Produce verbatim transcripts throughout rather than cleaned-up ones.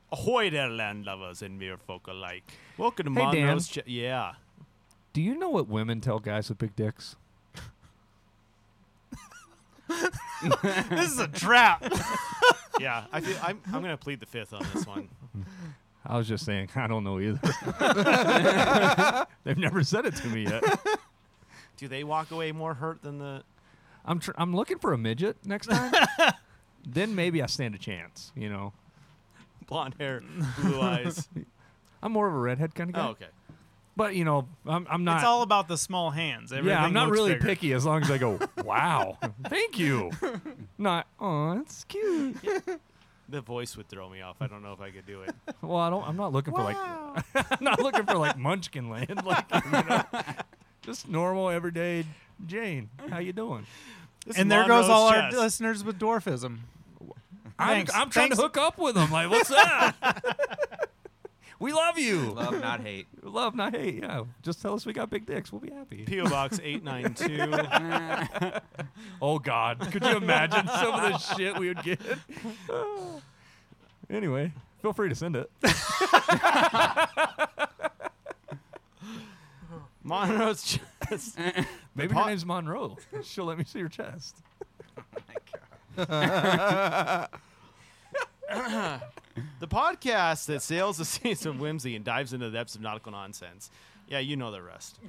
Ahoy there, land lovers and mere folk alike. Welcome to Hey, Dan. Monroe's... Ch- yeah. Do you know what women tell guys with big dicks? This is a trap. Yeah, I feel, I'm, I'm going to plead the fifth on this one. I was just saying, I don't know either. They've never said it to me yet. Do they walk away more hurt than the... I'm tr- I'm looking for a midget next time. Then maybe I stand a chance, you know. Blonde hair, blue eyes. I'm more of a redhead kind of guy. Oh, okay. But, you know, I'm, I'm not... It's all about the small hands. Everything yeah, I'm not looks really bigger. picky as long as I go, wow, thank you. Not, oh, that's cute. The voice would throw me off. I don't know if I could do it. Well, I don't. I'm not looking for like. I'm not looking for like Munchkin Land. Like, you know, just normal, everyday Jane. How you doing? This And is there goes Monroe's all our chest. listeners with dwarfism. I'm, Thanks. I'm trying Thanks. to hook up with them. Like, what's that? We love you. Love, not hate. Love, not hate. Yeah. Just tell us we got big dicks. We'll be happy. P O Box eight nine two. Oh God, could you imagine some of the shit we would get? Anyway, feel free to send it. Monroe's chest. Maybe po- her name's Monroe. She'll let me see her chest. The podcast that sails the seas of whimsy and dives into the depths of nautical nonsense. Yeah, you know the rest.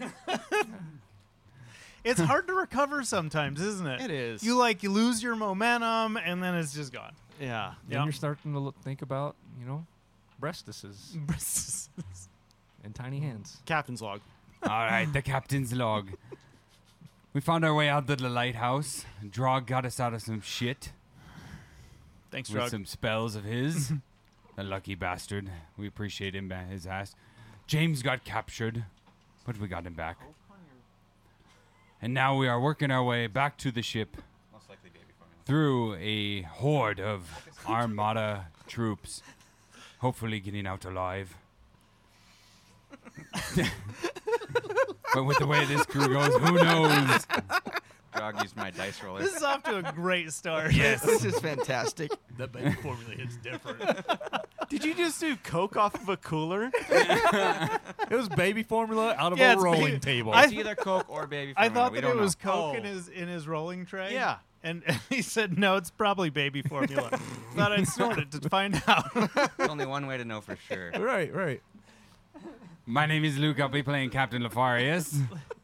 It's hard to recover sometimes, isn't it? It is. You like you lose your momentum and then it's just gone. Yeah. Then Yep. you're starting to look, think about, you know, breastises and tiny hands. Captain's log. All right, the captain's log. We found our way out to the lighthouse. Drog got us out of some shit Thanks, with Drug. some spells of his. The lucky bastard. We appreciate him, ba- his ass. James got captured, but we got him back. And now we are working our way back to the ship through a horde of Armada troops, hopefully getting out alive. But with the way this crew goes, who knows? Drog used my dice roller. This is off to a great start. Yes. This is fantastic. The baby formula is different. Did you just do coke off of a cooler? It was baby formula out of Yeah, a it's rolling baby- table. I- It's either Coke or baby I formula. thought we that don't it was know. Coke Oh. in his in his rolling tray. Yeah. And he said, no, it's probably baby formula. Thought I'd snort it to find out. There's only one way to know for sure. right, right. My name is Luke. I'll be playing Captain Lefarius.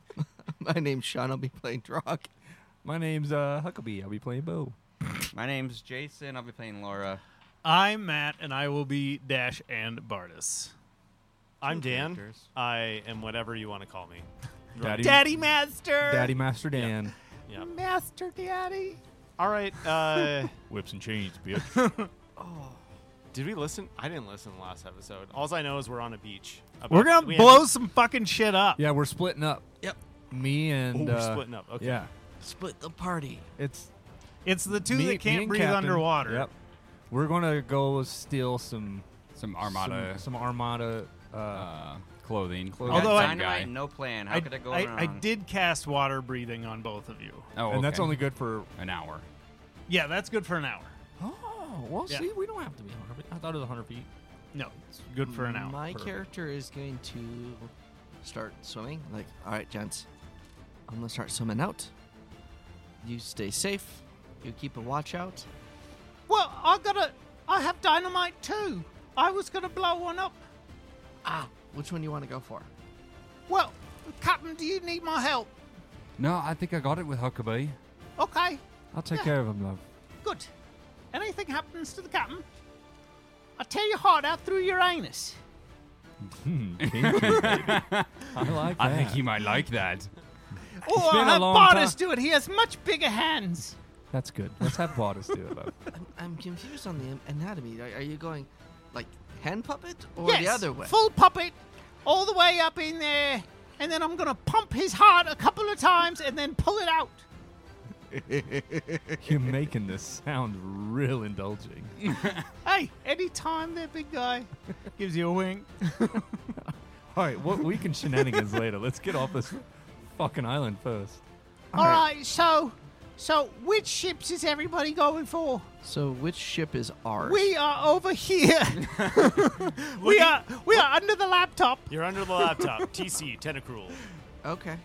My name's Sean. I'll be playing Drog. My name's uh, Huckabee. I'll be playing Bo. My name's Jason. I'll be playing Laura. I'm Matt, and I will be Dash and Bardus. I'm Dan. characters. I am whatever you want to call me. Daddy, Daddy Master! Daddy Master Dan. Yeah. Master Daddy! All right. Uh, Whips and chains, bitch. did we listen? I didn't listen to the last episode. All I know is we're on a beach. About- We're going we to had- blow some fucking shit up. Yeah, we're splitting up. Yep. Me Oh, and we're uh, splitting up. Okay. Yeah, Split the party. it's It's the two me, that me can't and breathe Captain. underwater. Yep. We're gonna go steal some Some Armada some, some Armada. Uh, uh, clothing. Clothing. Although Got I- dynamite, no plan. How I, could it go I, wrong? I did cast water breathing on both of you. Oh, and that's okay. only good for. an hour. Yeah, that's good for an hour. Oh, well, Yeah. see, we don't have to be one hundred feet. I thought it was one hundred feet. No, it's good for an hour. My Perfect. character is going to start swimming. Like, all right, gents, I'm gonna start swimming out. You stay safe. You keep a watch out. Well, I gotta. I have dynamite too. I was gonna blow one up. Ah, which one do you want to go for? Well, Captain, do you need my help? No, I think I got it with Huckabee. Okay, I'll take Yeah. care of him, love. good. Anything happens to the captain, I tear your heart out through your anus. Hmm, kinky, baby. I like that. I think he might like that. Or been I'll a have long Bardus time. do it. He has much bigger hands. That's good. Let's have Bardus do it, love. I'm, I'm confused on the an- anatomy. Are, are you going like hand puppet or yes, the other way? full puppet, all the way up in there, and then I'm gonna pump his heart a couple of times and then pull it out. You're making this sound real indulging. Hey, anytime there, big guy, gives you a wink. All right, what we can shenanigans later. Let's get off this fucking island first. All right, so So, which ships is everybody going for? So which ship is ours? We are over here. we are we are under the laptop. You're under the laptop. T C, Tentacruel. Okay.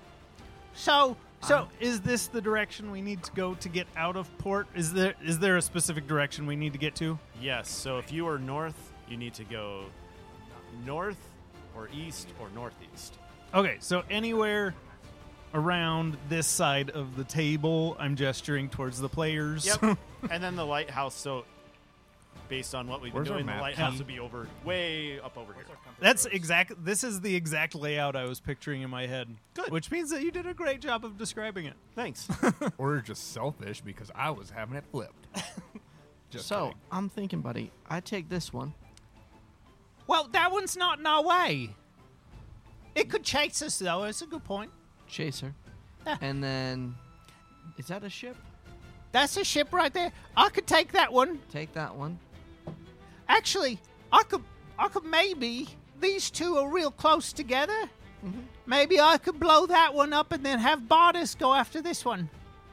So, So, is this the direction we need to go to get out of port? Is there is there a specific direction we need to get to? Yes, so if you are north, you need to go north or east or northeast. Okay, so anywhere around this side of the table, I'm gesturing towards the players. Yep. And then the lighthouse, so based on what we've been Where's our doing, the map? lighthouse Um, would be over way up over here. That's exact. This is the exact layout I was picturing in my head. Good. Which means that you did a great job of describing it. Thanks. Or just selfish because I was having it flipped. Just so kidding. I'm thinking, buddy, I take this one. well, that one's not in our way. It could chase us, though. It's a good point. Chaser. Ah. And then, is that a ship? That's a ship right there. I could take that one. Take that one. Actually, I could. I could maybe. These two are real close together. Mm-hmm. Maybe I could blow that one up and then have Bardus go after this one.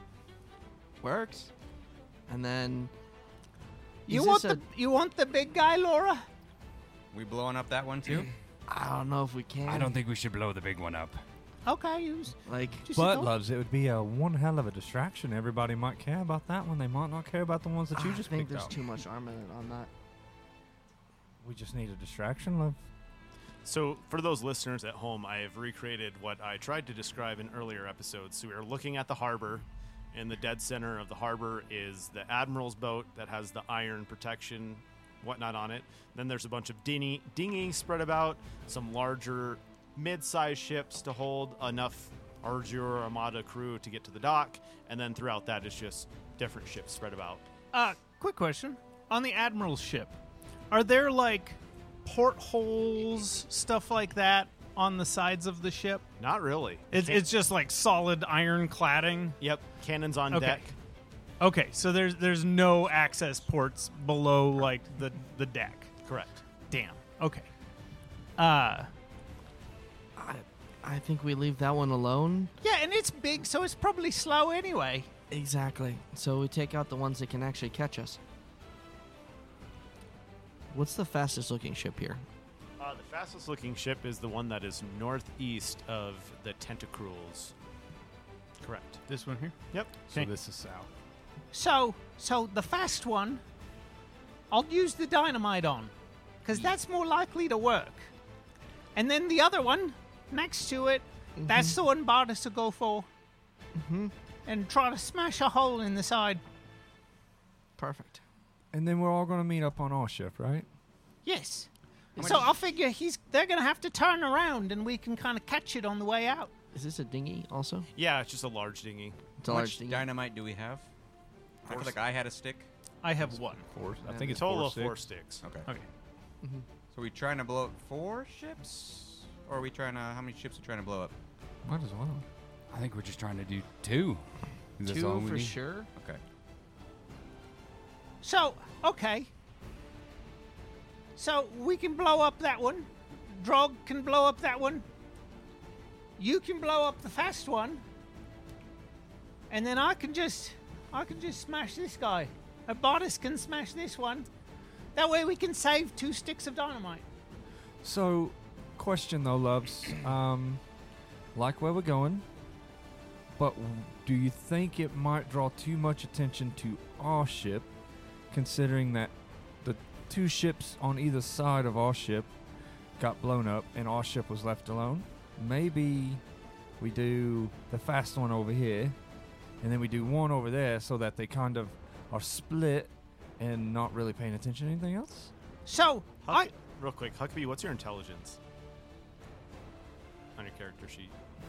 Works. And then, You is want this the you want the big guy, Laura? We blowing up that one too? a, I don't know if we can. I don't think we should blow the big one up. Okay, use. like. Just a But, thought. loves, it would be a one hell of a distraction. Everybody might care about that one. They might not care about the ones that you I just think picked there's out. too much armament on that. We just need a distraction, love. So, for those listeners at home, I have recreated what I tried to describe in earlier episodes. So, we are looking at the harbor. In the dead center of the harbor is the Admiral's boat that has the iron protection, whatnot on it. Then there's a bunch of dinghy, dinghies spread about, some larger mid-sized ships to hold enough Argier Armada crew to get to the dock. And then throughout that is just different ships spread about. Uh, quick question. On the Admiral's ship, are there like portholes, stuff like that on the sides of the ship? Not really. It's, Can- it's just like solid iron cladding. Yep, cannons on Okay. deck. Okay, so there's there's no access ports below like the the deck. Correct. Damn. Okay. Uh, I, I think we leave that one alone. Yeah, and it's big, so it's probably slow anyway. Exactly. So we take out the ones that can actually catch us. What's the fastest looking ship here? Uh, the fastest looking ship is the one that is northeast of the Tentacruels. Correct. this one here. Yep. So Okay. this is south. So, so the fast one, I'll use the dynamite on, because that's more likely to work. And then the other one next to it, that's the one Bardus will go for, Mm-hmm. and try to smash a hole in the side. Perfect. And then we're all going to meet up on our ship, right? Yes. How So much- I'll figure he's they're gonna have to turn around, and we can kind of catch it on the way out. Is this a dinghy also? Yeah, it's just a large dinghy. It's a How large much dinghy. dynamite do we have? I feel like I had a stick. I have one. Four. I Yeah. think it's Total four of four sticks. sticks. Okay. Okay. Mm-hmm. So we trying to blow up four ships? Or are we trying to, how many ships are we trying to blow up? Might as well. I think we're just trying to do two. Is this all Two we for need? sure. Okay. So okay. So we can blow up that one. Drog can blow up that one. You can blow up the fast one. And then I can just, I can just smash this guy. A Bardus can smash this one. That way we can save two sticks of dynamite. So, question though, loves. Um, like where we're going, but w- do you think it might draw too much attention to our ship, considering that the two ships on either side of our ship got blown up and our ship was left alone? Maybe we do the fast one over here, and then we do one over there so that they kind of are split and not really paying attention to anything else? So I, Huck- real quick, Huckabee, what's your intelligence on your character sheet?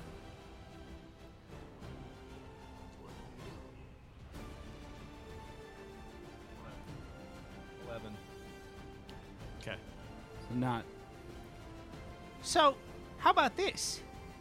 Eleven. Okay. So not. so how about this?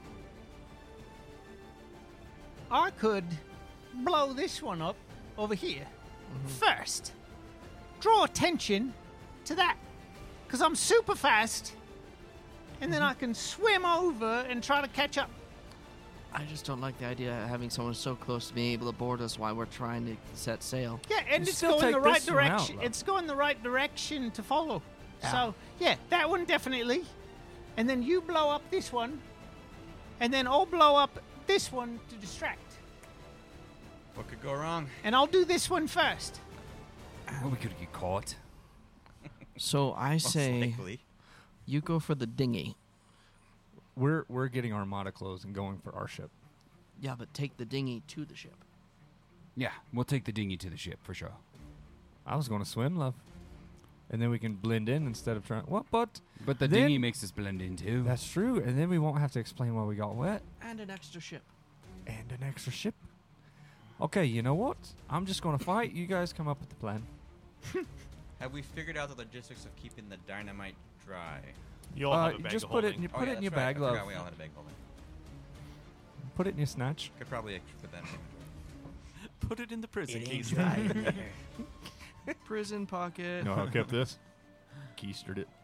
I could blow this one up over here first. Draw attention to that, because I'm super fast, and then I can swim over and try to catch up. I just don't like the idea of having someone so close to being able to board us while we're trying to set sail. Yeah, and You it's still going the take right this one out, direction. though. It's going the right direction to follow. Yeah. So yeah, that one definitely. And then you blow up this one, and then I'll blow up this one to distract. What could go wrong? And I'll do this one first. Oh, we could get caught. So I Most say likely. you go for the dinghy. We're we're getting Armada clothes and going for our ship. Yeah, but take the dinghy to the ship. Yeah, we'll take the dinghy to the ship for sure. I was going to swim, love, and then we can blend in instead of trying. What? But But the Then- dinghy makes us blend in too. that's true, and then we won't have to explain why we got wet And an extra ship. and an extra ship. Okay, you know what? I'm just going to fight. You guys come up with the plan. Have we figured out the logistics of keeping the dynamite dry? You'll Uh, have a bag just of put it holding. in your Oh, put yeah, it in your that's right. bag, I forgot love. we all had a bag holding. Put it in your snatch. Could probably actually put that in inventory. Put it in the prison It case. ain't Prison pocket. No, I kept this. Keistered it.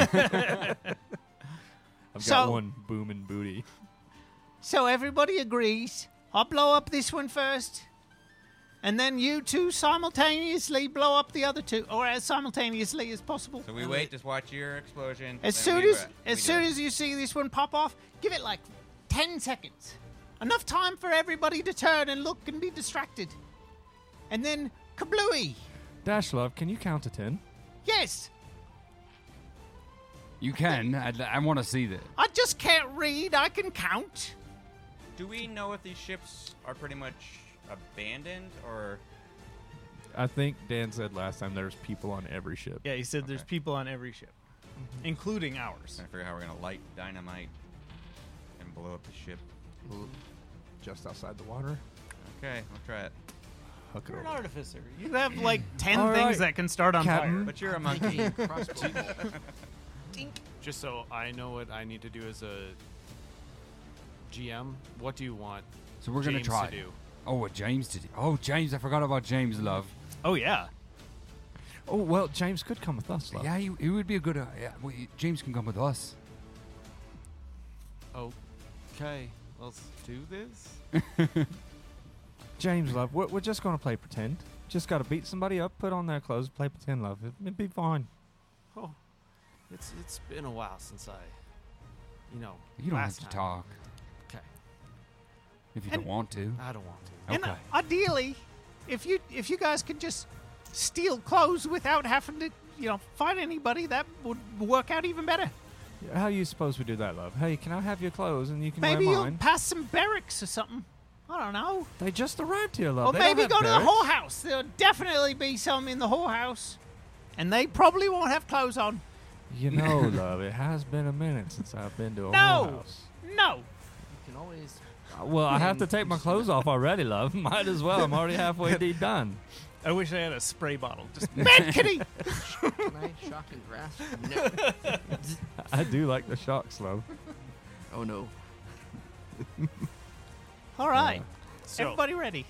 I've So- got one booming booty. So everybody agrees. I'll blow up this one first, and then you two simultaneously blow up the other two, or as simultaneously as possible. So we wait, just watch your explosion. As then soon we, as uh, we as do soon it. as you see this one pop off, give it like ten seconds. Enough time for everybody to turn and look and be distracted. And then kablooey. Dash, love, can you count to ten? Yes, You can. I'd, I want to see that. I just can't read. I can count. Do we know if these ships are pretty much abandoned or? I think Dan said last time there's people on every ship. Yeah, he said there's Okay. people on every ship, including ours. Trying to figure out how we're gonna light dynamite and blow up the ship. Just outside the water. Okay, we'll try it. Hook it You're an over. artificer. You have like ten All things right, that can start on Captain. fire. But you're a Make monkey. a crossbow bolt. Just so I know what I need to do as a G M. What do you want So we're gonna James try. to do? Oh, what James did? Oh, James! I forgot about James, love. Oh yeah. Oh, well, James could come with us, love. Yeah, he, he would be a good. Uh, yeah, well, he- James can come with us. Okay, let's do this. James, love, we're, we're just going to play pretend. Just got to beat somebody up, put on their clothes, play pretend, love. It, it'd be fine. Oh, it's it's been a while since I, you know. You don't have last to time. talk Okay, if you And- don't want to. I don't want to. And Okay. ideally, if you if you guys could just steal clothes without having to, you know, fight anybody, that would work out even better. How do you suppose we do that, love? Hey, can I have your clothes and you can Maybe wear you'll mine? pass some barracks or something. I don't know. They just arrived here, love. Or They don't maybe have go to the barracks. whorehouse. There'll definitely be some in the whorehouse. And they probably won't have clothes on. You know, love, it has been a minute since I've been to a No. whorehouse. No. You can always. Uh, Well, I have to take my clothes off already, love. Might as well. I'm already halfway de- done. I wish I had a spray bottle. Just Mad kitty. Can I shock and grasp? No. I do like the shocks, love. Oh no. All right. So Everybody ready?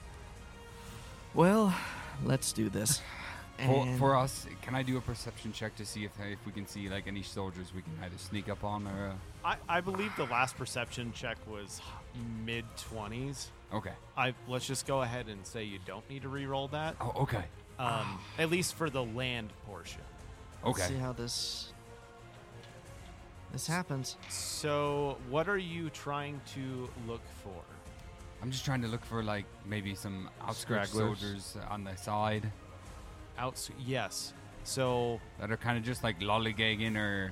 Well, let's do this. For, And for us, can I do a perception check to see if if we can see like any soldiers we can either sneak up on or? I, I believe the last perception check was mid twenties. Uh, okay. I let's just go ahead and say you don't need to re-roll that. Oh, okay. Um, at least for the land portion. let's Okay. see how this this happens. So, what are you trying to look for? I'm just trying to look for like maybe some outskirts Stragglers. soldiers on the side Outs. Yes. So, that are kind of just like lollygagging or.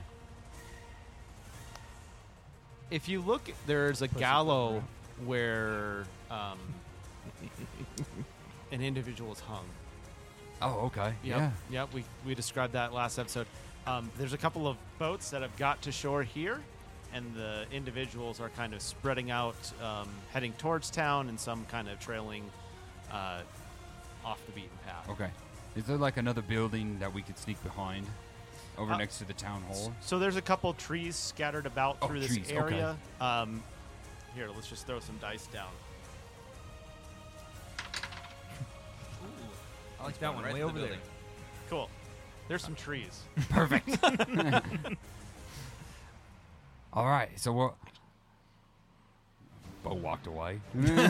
if you look, there's a Push it gallow around. where um, an individual is hung. Oh, okay. Yep. Yeah. Yep. We we described that last episode. Um, there's a couple of boats that have got to shore here, and the individuals are kind of spreading out, um, heading towards town, and some kind of trailing uh, off the beaten path. Okay. Is there like another building that we could sneak behind, over Uh, next to the town hall? So there's a couple trees scattered about Oh, through this trees, okay. area. Um, here, let's just throw some dice down. I like that one Right way to the over there. building. Cool. There's some trees. Perfect. All right. So we're boat walked away.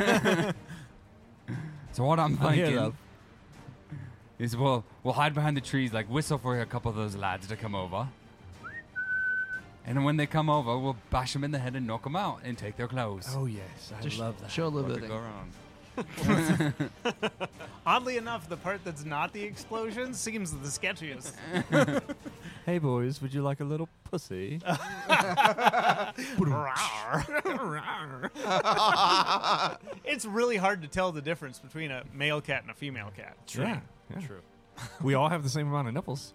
So what I'm I'm here, thinking love. is we'll we'll hide behind the trees, like whistle for a couple of those lads to come over. And then when they come over, we'll bash them in the head and knock them out and take their clothes. Oh yes, I Just love that. show a little What bit could of go wrong? Oddly enough, the part that's not the explosion seems the sketchiest. Hey boys, would you like a little pussy? It's really hard to tell the difference between a male cat and a female cat. Yeah, yeah. True. We all have the same amount of nipples.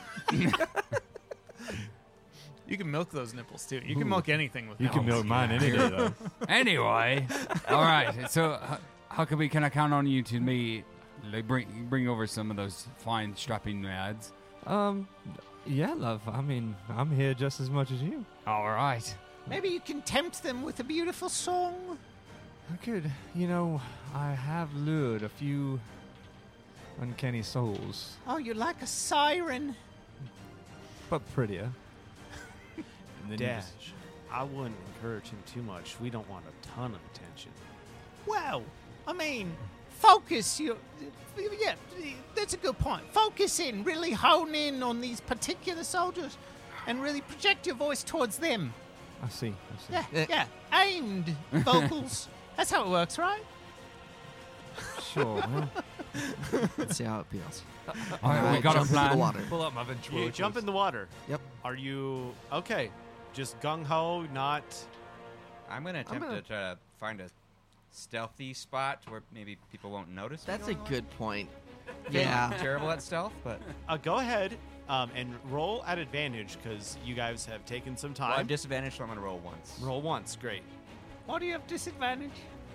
You can milk those nipples too. You can Ooh. milk anything with You can nipples. milk mine any day though. Anyway, all right. So uh, how can we can I count on you to me like bring bring over some of those fine strapping lads? Um, yeah, love. I mean, I'm here just as much as you. All right. Maybe you can tempt them with a beautiful song. I could, you know, I have lured a few uncanny souls, Oh, you're like a siren. but prettier. And then you Dash. just- I wouldn't encourage him too much. We don't want a ton of attention. Well, I mean, focus. You, yeah, that's a good point. Focus in, really hone in on these particular soldiers, and really project your voice towards them. I see. I see. Yeah, Eh. yeah, aimed vocals. That's how it works, right? Sure. well, Let's see how it feels. All right, we I'll got a jump into the plan. water. pull up my You ventriloquist. jump in the water. Yep. Are you okay? Just gung ho, not. I'm gonna attempt gonna- to try to find a stealthy spot where maybe people won't notice. me That's a going along. good point. Yeah, Yeah. I'm terrible at stealth, but Uh, go ahead um, and roll at advantage because you guys have taken some well, I time. have disadvantage, so I'm gonna roll once. roll once. Great. Why do you have disadvantage?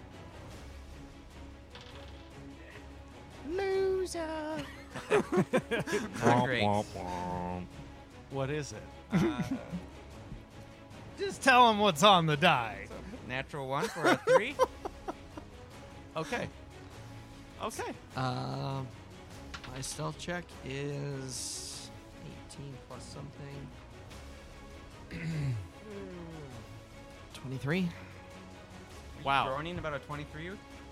Loser. Not great. What is it? Uh, Just tell them what's on the die. natural one for a three. Okay. Okay. Um, my stealth check is eighteen plus something. twenty-three. Wow. Groaning about a twenty-three.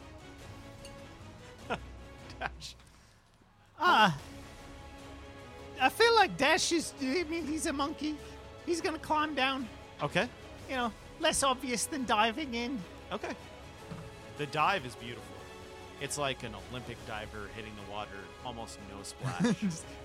Dash. Ah. I feel like Dash is. I mean, he's a monkey. He's gonna climb down. Okay. You know, less obvious than diving in. Okay. The dive is beautiful. It's like an Olympic diver hitting the water, almost no splash.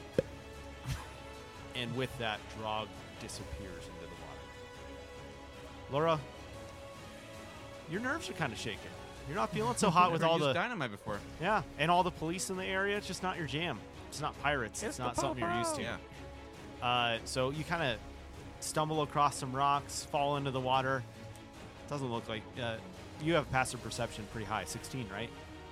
And with that, Drog disappears into the water. Laura, your nerves are kind of shaking. You're not feeling so hot with Never all used the dynamite before. yeah, and all the police in the area. It's just not your jam. It's not pirates. It's, It's the not something you're used to. Yeah. Uh, so you kind of stumble across some rocks, fall into the water. Doesn't look like uh, you have passive perception pretty high, sixteen, right?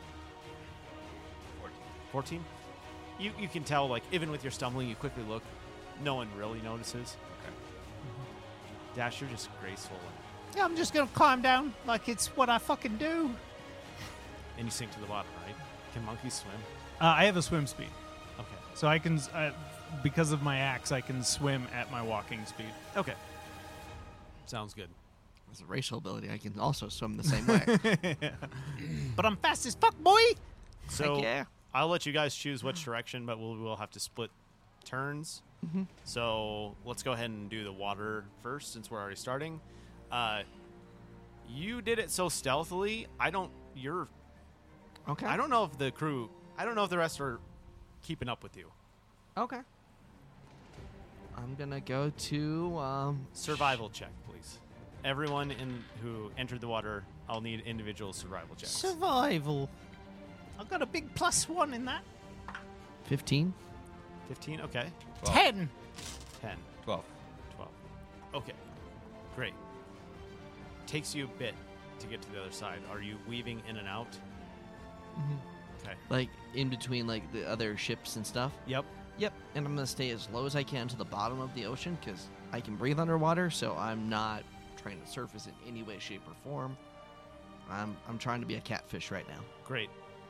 fourteen. You you can tell, like, even with your stumbling, you quickly look. No one really notices. Okay. Dash, you're just graceful, Yeah, I'm just gonna climb down like it's what I fucking do. and you sink to the bottom, right? Can monkeys swim? Uh, I have a swim speed, Okay. so I can, s- uh, because of my axe, I can swim at my walking speed. Okay. Sounds good. As a racial ability, I can also swim the same way. But I'm fast as fuck, boy. So Heck yeah. I'll let you guys choose which direction, but we'll, we'll have to split turns. So let's go ahead and do the water first, since we're already starting. Uh, you did it so stealthily. I don't. You're. Okay. I don't know if the crew. I don't know if the rest are keeping up with you. Okay. I'm gonna go to um, Survival check, please. Everyone in who entered the water, I'll need individual survival checks. Survival. I've got a big plus one in that. fifteen. Fifteen. Okay. Twelve. Ten. Ten. Twelve. twelve. Okay. Great. Takes you a bit to get to the other side. Are you weaving in and out? Okay. Like in between like the other ships and stuff. Yep. Yep. And I'm gonna stay as low as I can to the bottom of the ocean because I can breathe underwater, so I'm not trying to surface in any way, shape, or form. I'm I'm trying to be a catfish right now. Great.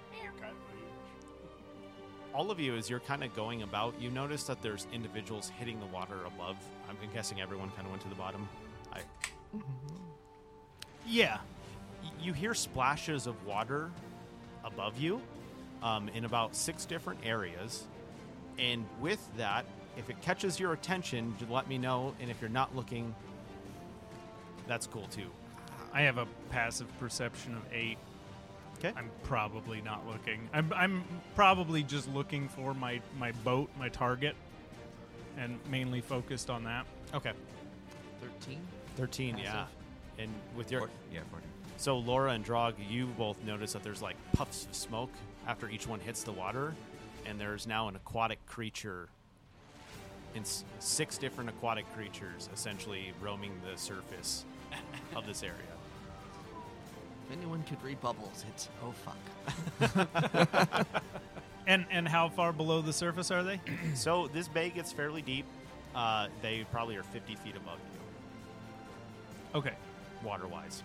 All of you, as you're kind of going about, you notice that there's individuals hitting the water above. I'm guessing everyone kind of went to the bottom. I, Yeah. y- you hear splashes of water above you um, in about six different areas. And with that, if it catches your attention, just let me know. And if you're not looking, that's cool too. I have a passive perception of eight. Okay. I'm probably not looking. I'm, I'm probably just looking for my, my boat, my target, and mainly focused on that. Okay. Thirteen. thirteen, yeah. Passive. And with your. Four- yeah, fourteen. So Laura and Drog, you both notice that there's like puffs of smoke after each one hits the water, and there's now an aquatic creature. In s- six different aquatic creatures essentially roaming the surface of this area. If anyone could read bubbles, it's oh fuck. And and how far below the surface are they? So this bay gets fairly deep. Uh, they probably are fifty feet above you, Okay. water-wise.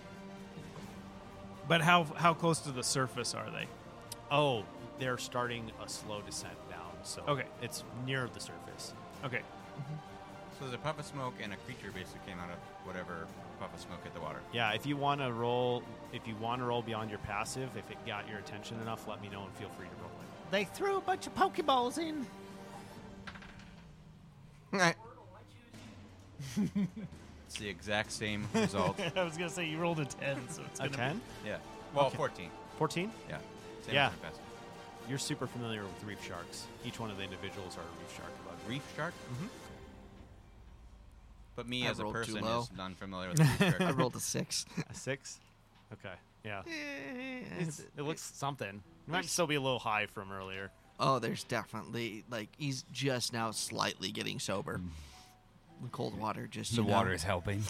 But how how close to the surface are they? Oh, they're starting a slow descent down, so Okay. it's near the surface. Okay. So there's a puff of smoke and a creature basically came out of whatever puff of smoke hit the water. Yeah, if you want to roll, if you want to roll beyond your passive, if it got your attention enough, let me know and feel free to roll it. They threw a bunch of Pokeballs in. It's the exact same result. I was gonna say you rolled a ten, so it's A gonna ten? Yeah. Well, Okay. fourteen. fourteen? Yeah. Same Yeah. as my passive. You're super familiar with reef sharks. Each one of the individuals are a reef shark. Reef shark? Mhm. But me I as a rolled too person low. is unfamiliar with the reef shark. I rolled a six. A six? Okay. Yeah. Eh, It's, it looks something. It might still be a little high from earlier. Oh, there's definitely like he's just now slightly getting sober. The cold water just The you know. water is helping.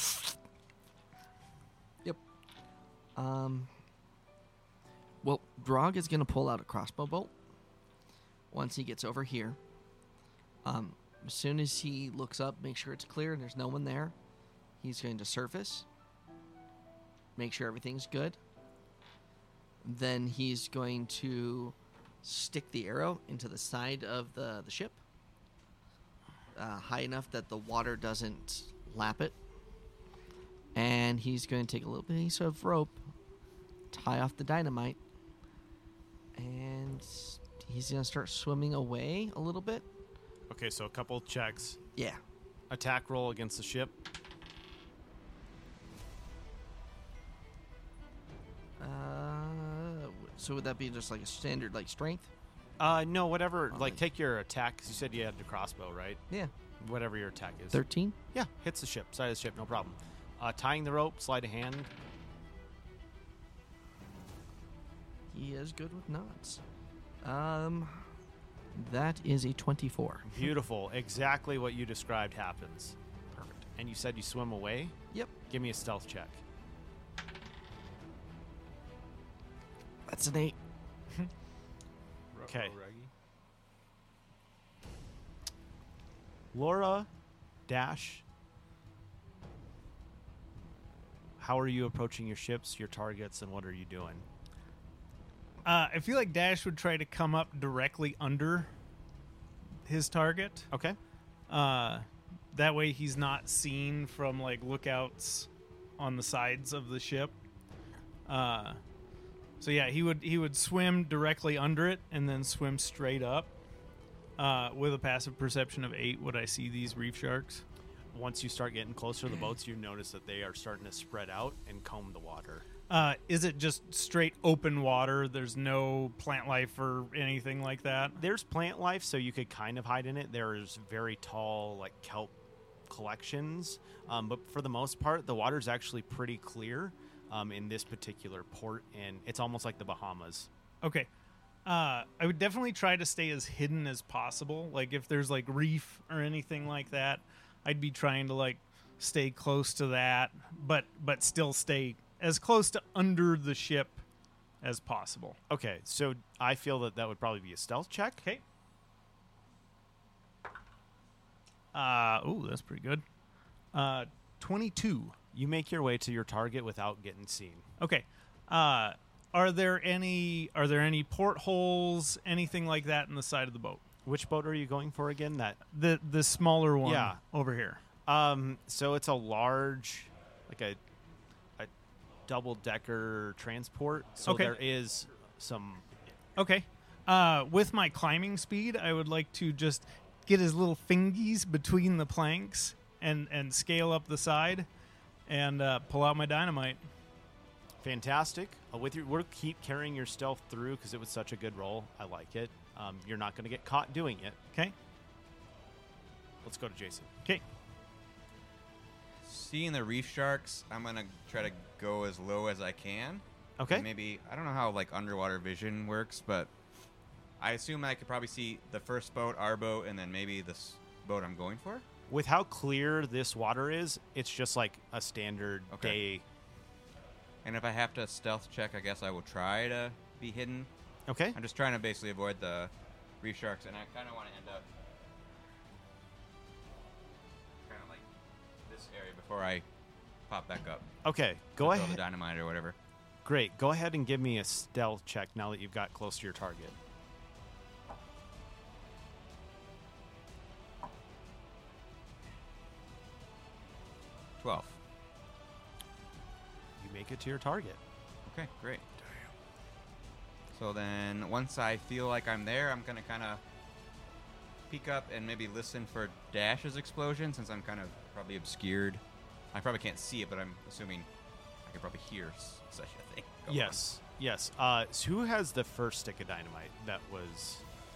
Yep. Um. Well, Drog is gonna pull out a crossbow bolt once he gets over here. Um, as soon as he looks up, make sure it's clear and there's no one there. He's going to surface. Make sure everything's good. Then he's going to stick the arrow into the side of the, the ship, uh, high enough that the water doesn't lap it. And he's going to take a little piece of rope, tie off the dynamite, and he's going to start swimming away a little bit. Okay, so a couple checks. Yeah. Attack roll against the ship. Uh, so would that be just like a standard like strength? Uh, no, whatever. Oh, Like, it- take your attack, 'cause you said you had the crossbow, right? Yeah. Whatever your attack is. thirteen? Yeah, hits the ship, side of the ship, no problem. Uh, tying the rope, sleight of hand. He is good with knots. Um, that is a twenty-four. Beautiful. Exactly what you described happens. Perfect. And you said you swim away? Yep. Give me a stealth check. That's an eight. Okay. Laura, Dash, how are you approaching your ships, your targets, and what are you doing? Uh, I feel like Dash would try to come up directly under his target. Okay. Uh, that way he's not seen from like lookouts on the sides of the ship. Uh, so yeah, he would he would swim directly under it and then swim straight up. Uh, with a passive perception of eight, would I see these reef sharks? Once you start getting closer to the boats, you notice that they are starting to spread out and comb the water. Uh, is it just straight open water? There's no plant life or anything like that? There's plant life, so you could kind of hide in it. There's very tall, like, kelp collections. Um, but for the most part, the water's actually pretty clear um, in this particular port, and it's almost like the Bahamas. Okay. Uh, I would definitely try to stay as hidden as possible. Like, if there's, like, reef or anything like that, I'd be trying to, like, stay close to that, but but still stay as close to under the ship as possible. Okay, so I feel that that would probably be a stealth check. Okay. Uh, ooh, that's pretty good. Uh, twenty-two. You make your way to your target without getting seen. Okay. Uh, are there any are there any portholes, anything like that in the side of the boat? Which boat are you going for again? That The the smaller one Yeah. over here. um, so it's a large, like a a double decker transport, so Okay. there is some. Okay. Uh, with my climbing speed, I would like to just get his little fingies between the planks and, and scale up the side and uh, pull out my dynamite. Fantastic. Uh, with your, we'll keep carrying your stealth through because it was such a good roll. I like it. Um, you're not going to get caught doing it. Okay. Let's go to Jason. Okay. Seeing the reef sharks, I'm gonna try to go as low as I can. Okay. And maybe I don't know how like underwater vision works, but I assume I could probably see the first boat, our boat, and then maybe this boat I'm going for. With how clear this water is, it's just like a standard Okay. day. And if I have to stealth check, I guess I will try to be hidden. Okay. I'm just trying to basically avoid the reef sharks, and I kind of want to end up kind of like this area before I pop back up. Okay. Go Throw ahead. the dynamite or whatever. Great. Go ahead and give me a stealth check now that you've got close to your target. twelve. You make it to your target. Okay, great. So then, once I feel like I'm there, I'm gonna kind of peek up and maybe listen for Dash's explosion, since I'm kind of probably obscured. I probably can't see it, but I'm assuming I could probably hear s- such a thing. go on. Yes. Yes. Uh, so who has the first stick of dynamite? That was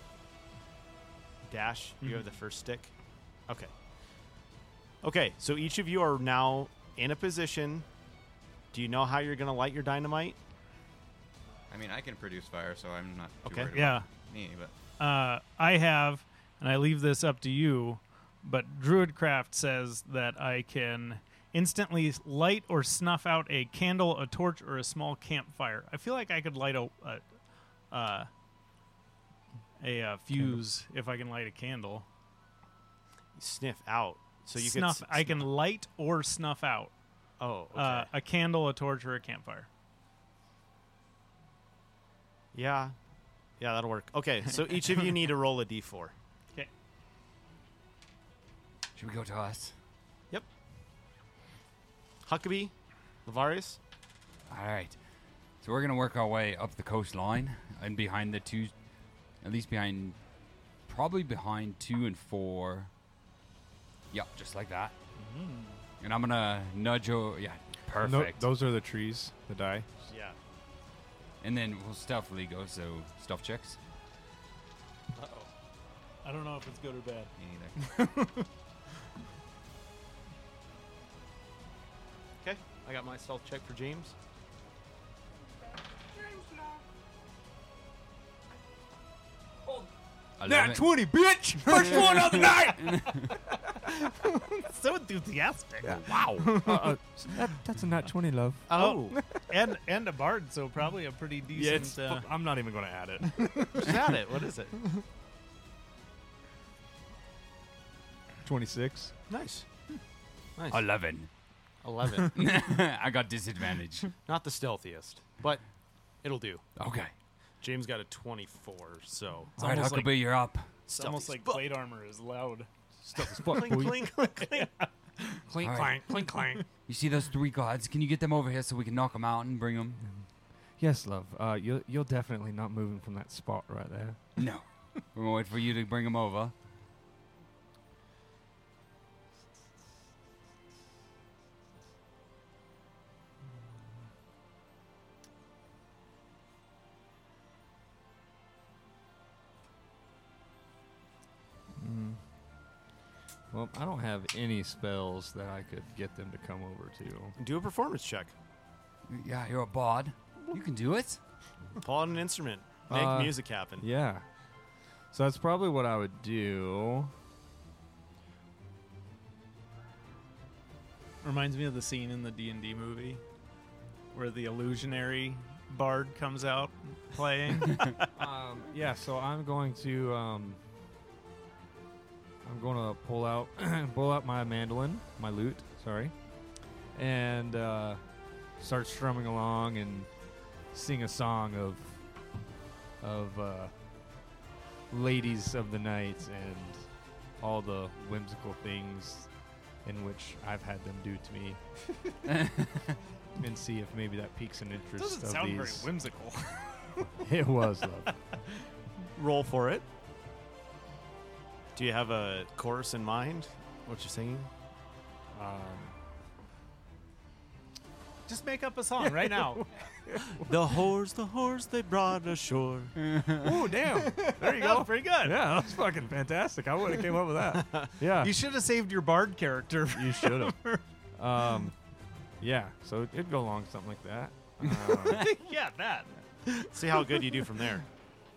Dash. You have the first stick. Okay. Okay. So each of you are now in a position. Do you know how you're going to light your dynamite? I mean, I can produce fire, so I'm not too Okay. worried Yeah. about me. But Uh, I have, and I leave this up to you, but Druidcraft says that I can instantly light or snuff out a candle, a torch, or a small campfire. I feel like I could light a a, uh, a uh, fuse if I can light a candle. You sniff out. So you snuff. Could s- I can light or snuff out Oh. Okay. uh, a candle, a torch, or a campfire. yeah. Yeah, that'll work. Okay. So each of you need to roll a d four. Okay. Should we go to us? Huckabee, Lavarius. All right. So we're gonna work our way up the coastline and behind the two, at least behind, probably behind two and four. Yep, just like that. And I'm gonna nudge. O- yeah, No, perfect. those are the trees, the die. Yeah. and then we'll stealthily go. So stealth checks. Uh oh. I don't know if it's good or bad. Me neither. Okay. I got my stealth check for James. Eleven. twenty, bitch! First one of the night! So enthusiastic. Wow. uh, uh, that, that's a nat twenty, love. Oh, and and a bard, so probably a pretty decent. Yeah, it's, uh, I'm not even going to add it. Just add it. What is it? twenty-six. Nice. Nice. Eleven. eleven. I got disadvantage. Not the stealthiest, but it'll do. Okay. James got a twenty-four, so All right, almost Huckabee, like- you're up. it's almost like fuck. plate armor is loud. Stuff is fuck, clink, boy. clink, clink, clink. Clink, All right. clank, clink, clank. You see those three gods? Can you get them over here so we can knock them out and bring them? Yes, love. Uh, you're, you're definitely not moving from that spot right there. No. We're gonna wait for you to bring them over. Mm. Well, I don't have any spells that I could get them to come over to. Do a performance check. Yeah, you're a bard. You can do it. Pull out an instrument. Make Uh, music happen. Yeah. So that's probably what I would do. Reminds me of the scene in the D and D movie where the illusionary bard comes out playing. um, yeah, so I'm going to um, I'm going to pull out pull out my mandolin, my lute, sorry, and uh, start strumming along and sing a song of of uh, ladies of the night and all the whimsical things in which I've had them do to me, and see if maybe that piques an interest. Doesn't of sound these. very whimsical. It was love. Roll for it. Do you have a chorus in mind? What you're singing? Um, Just make up a song right now. The whores, the whores, they brought ashore. oh damn! There you That go. was pretty good. Yeah, that's fucking fantastic. I would have came up with that. Yeah, You should have saved your bard character. you should have. Um, yeah, so it'd go along something like that. Um, Yeah, that. See how good you do from there.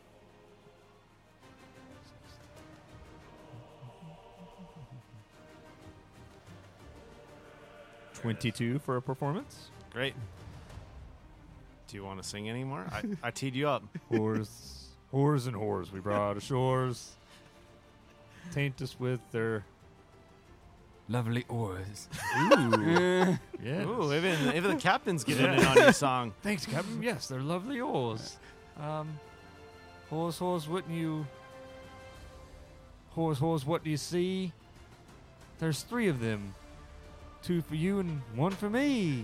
Twenty-two for a performance. Great. Do you want to sing anymore? I, I teed you up. Whores, whores and whores, we brought ashores. Taint us with their Lovely oars. ooh, yeah. Ooh, even even the captain's getting in on your song. Thanks, Captain. Yes, they're lovely oars. Um, horse, horse, wouldn't you? Horse, horse, what do you see? There's three of them. Two for you and one for me.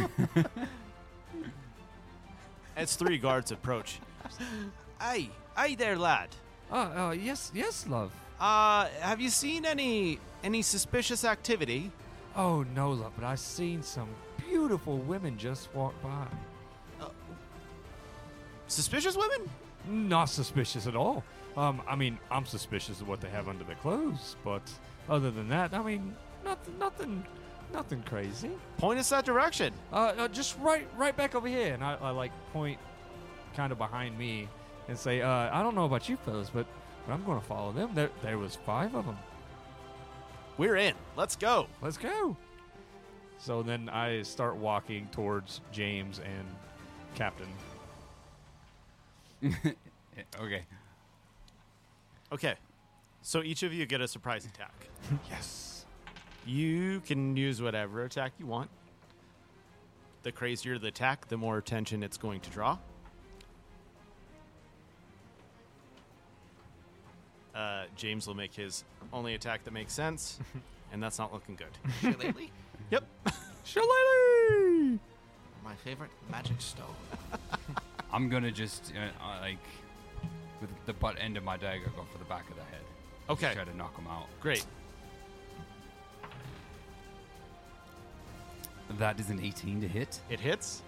As three guards approach. Aye, aye there, lad. Oh, uh, yes, yes, love. Uh, have you seen any any suspicious activity? Oh, no, love, but I've seen some beautiful women just walk by. Suspicious women? Not suspicious at all. Um, I mean, I'm suspicious of what they have under their clothes, but other than that, I mean, nothing, nothing, nothing crazy. Point us that direction. Uh, uh just right, right back over here, and I, I like point, kind of behind me, and say, uh, I don't know about you fellas, but, but I'm going to follow them. There, there was five of them. We're in. Let's go. Let's go. So then I start walking towards James and Captain. Okay. Okay. So each of you get a surprise attack. Yes. You can use whatever attack you want. The crazier the attack, the more attention it's going to draw. Uh, James will make his only attack that makes sense, and that's not looking good. Shillelagh, Yep. Shillelagh! my favorite magic stone. I'm gonna just uh, uh, like with the butt end of my dagger go for the back of the head. Just Okay. try to knock him out. Great. That is an eighteen to hit. It hits.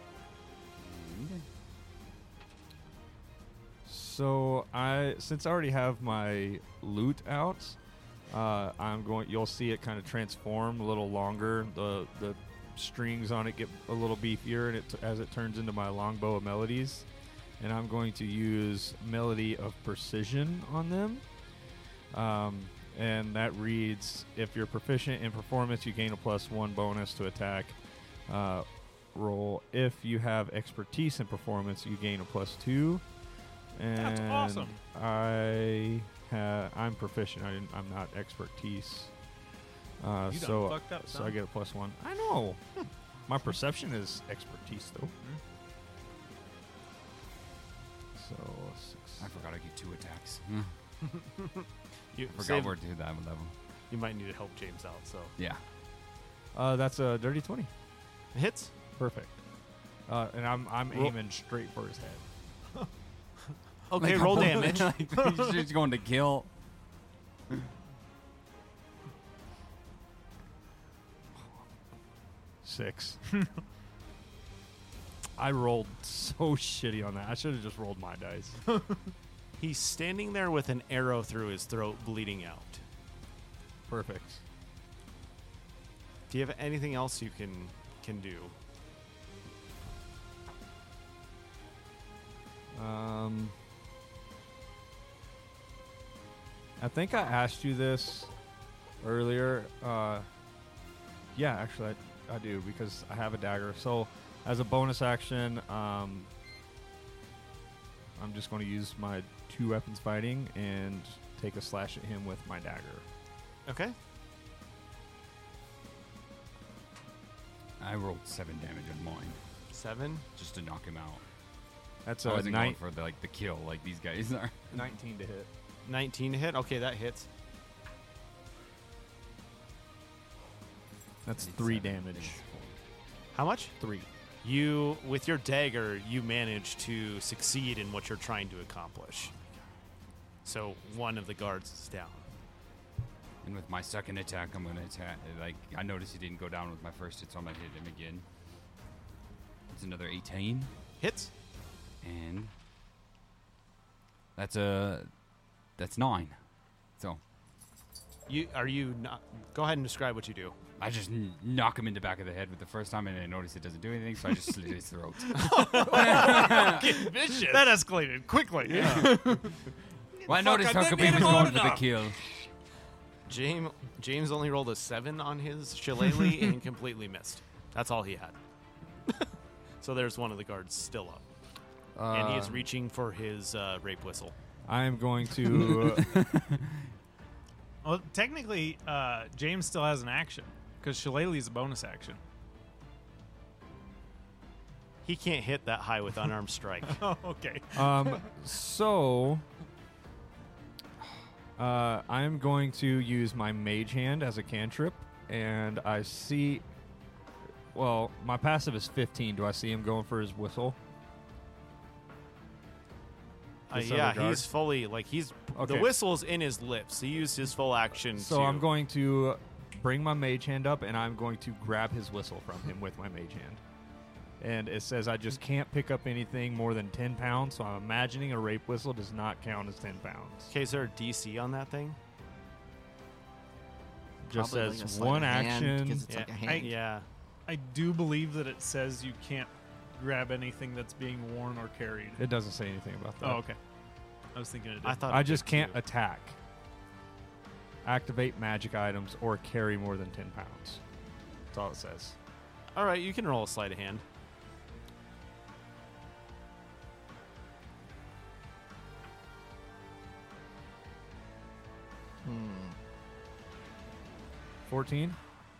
So I, since I already have my loot out, uh, I'm going. You'll see it kind of transform a little longer. The the strings on it get a little beefier, and it t- as it turns into my longbow of melodies. And I'm going to use Melody of Precision on them. Um, and that reads: if you're proficient in performance, you gain a plus one bonus to attack uh, roll. If you have expertise in performance, you gain a plus two. And That's awesome. I ha- I'm proficient. I didn't, I'm not expertise. Uh, You done so fucked up, so son. I get a plus one. I know. My perception is expertise though. So six. I forgot I get two attacks. You I forgot save- we're to that level. You might need to help James out. So Yeah. Uh, that's a dirty twenty. it hits. Perfect. Uh, and I'm I'm Roll- aiming straight for his head. Okay, Like, roll damage. like, he's just going to kill. Six. I rolled so shitty on that. I should have just rolled my dice. He's standing there with an arrow through his throat, bleeding out. Perfect. Do you have anything else you can can do? Um, I think I asked you this earlier. Uh, yeah, actually, I, I do because I have a dagger. So, as a bonus action, um, I'm just going to use my two weapons fighting and take a slash at him with my dagger. Okay. I rolled seven damage on mine Seven. just to knock him out. That's I a wasn't nine- going for the, like the kill like these guys are. nineteen to hit. nineteen to hit. Okay, that hits. That's It's three seven, damage. it's four. How much? Three. You, with your dagger, you manage to succeed in what you're trying to accomplish. So one of the guards is down. And with my second attack, I'm gonna attack. Like I noticed he didn't go down with my first hit, so I'm gonna hit him again. It's another eighteen, Hits. and that's a that's nine. So You are you not? Go ahead and describe what you do. I just n- knock him in the back of the head with the first time, and I notice it doesn't do anything, so I just slit his throat. Vicious. That escalated quickly. Yeah. Well, I noticed I Huckabee didn't was hit him going hard for the enough. kill. James James only rolled a seven on his shillelagh and completely missed. That's all he had. So there's one of the guards still up, Uh, and he is reaching for his uh, rape whistle. I am going to. Well, technically, uh, James still has an action because Shillelagh is a bonus action. He can't hit that high with unarmed strike. Oh, okay. um. So. Uh, I am going to use my mage hand as a cantrip, and I see. Well, my passive is fifteen. Do I see him going for his whistle? Uh, This yeah, other guard? he's fully like he's Okay. the whistle's in his lips. He used his full action. So to, I'm going to bring my mage hand up, and I'm going to grab his whistle from him with my mage hand. And it says I just can't pick up anything more than ten pounds, so I'm imagining a rape whistle does not count as ten pounds. Okay, is there a D C on that thing? Just Probably like a says sleight one of hand, action. 'cause it's yeah. like a hand. yeah. I do believe that it says you can't grab anything that's being worn or carried. It doesn't say anything about that. Oh, okay. I was thinking it did. I thought I it just did can't too. attack, activate magic items, or carry more than ten pounds. That's all it says. All right, you can roll a sleight of hand. Hmm. fourteen?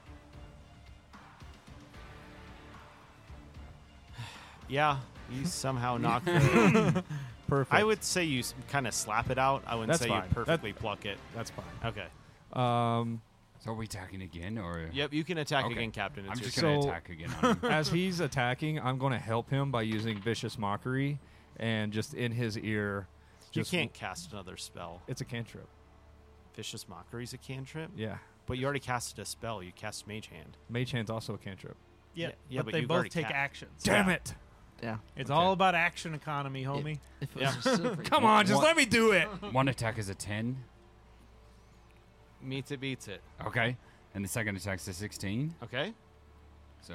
Yeah, you somehow knock the. Perfect. I would say you kind of slap it out. I wouldn't That's say fine. you That- perfectly pluck it. That's fine. Okay. Um, So are we attacking again, or Yep, you can attack Okay. again, Captain. It's I'm your just turn. gonna So- attack again on him. as he's attacking, I'm going to help him by using vicious mockery, and just in his ear. You just- can't cast another spell. It's a cantrip. Vicious Mockery's a cantrip, Yeah. but you already casted a spell. You cast Mage Hand. Mage hand's also a cantrip. yeah, yeah, yeah, but, but they you've both already take ca- actions. Damn Yeah. it! Yeah. It's Okay. all about action economy, homie. If it Yeah. was just super Come on, just What? let me do it. One attack is a ten. Meets it, beats it. Okay, and the second attack's a sixteen. Okay. So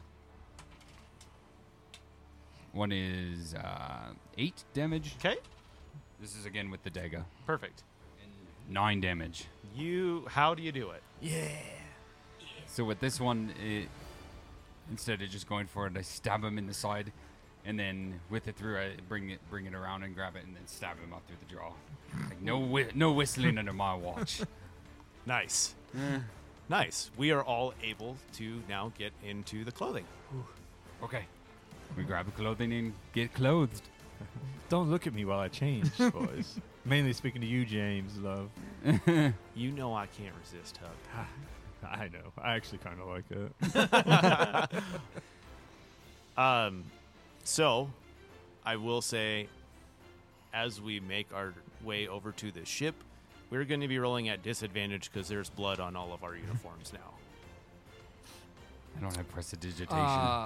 one is uh, eight damage. Okay. This is again with the dagger. Perfect. Nine damage. You. How do you do it? So with this one, it, instead of just going for it, I stab him in the side, and then with it through, I bring it, bring it around and grab it, and then stab him up through the jaw. Like no, whi- no whistling under my watch. Nice. Nice. We are all able to now get into the clothing. Okay, we grab the clothing and get clothed. Don't look at me while I change, boys. Mainly speaking to you, James, love. You know I can't resist, Hug. I know. I actually kind of like it. Um, so I will say, as we make our way over to the ship, we're going to be rolling at disadvantage because there's blood on all of our uniforms now. I don't have prestidigitation. Uh,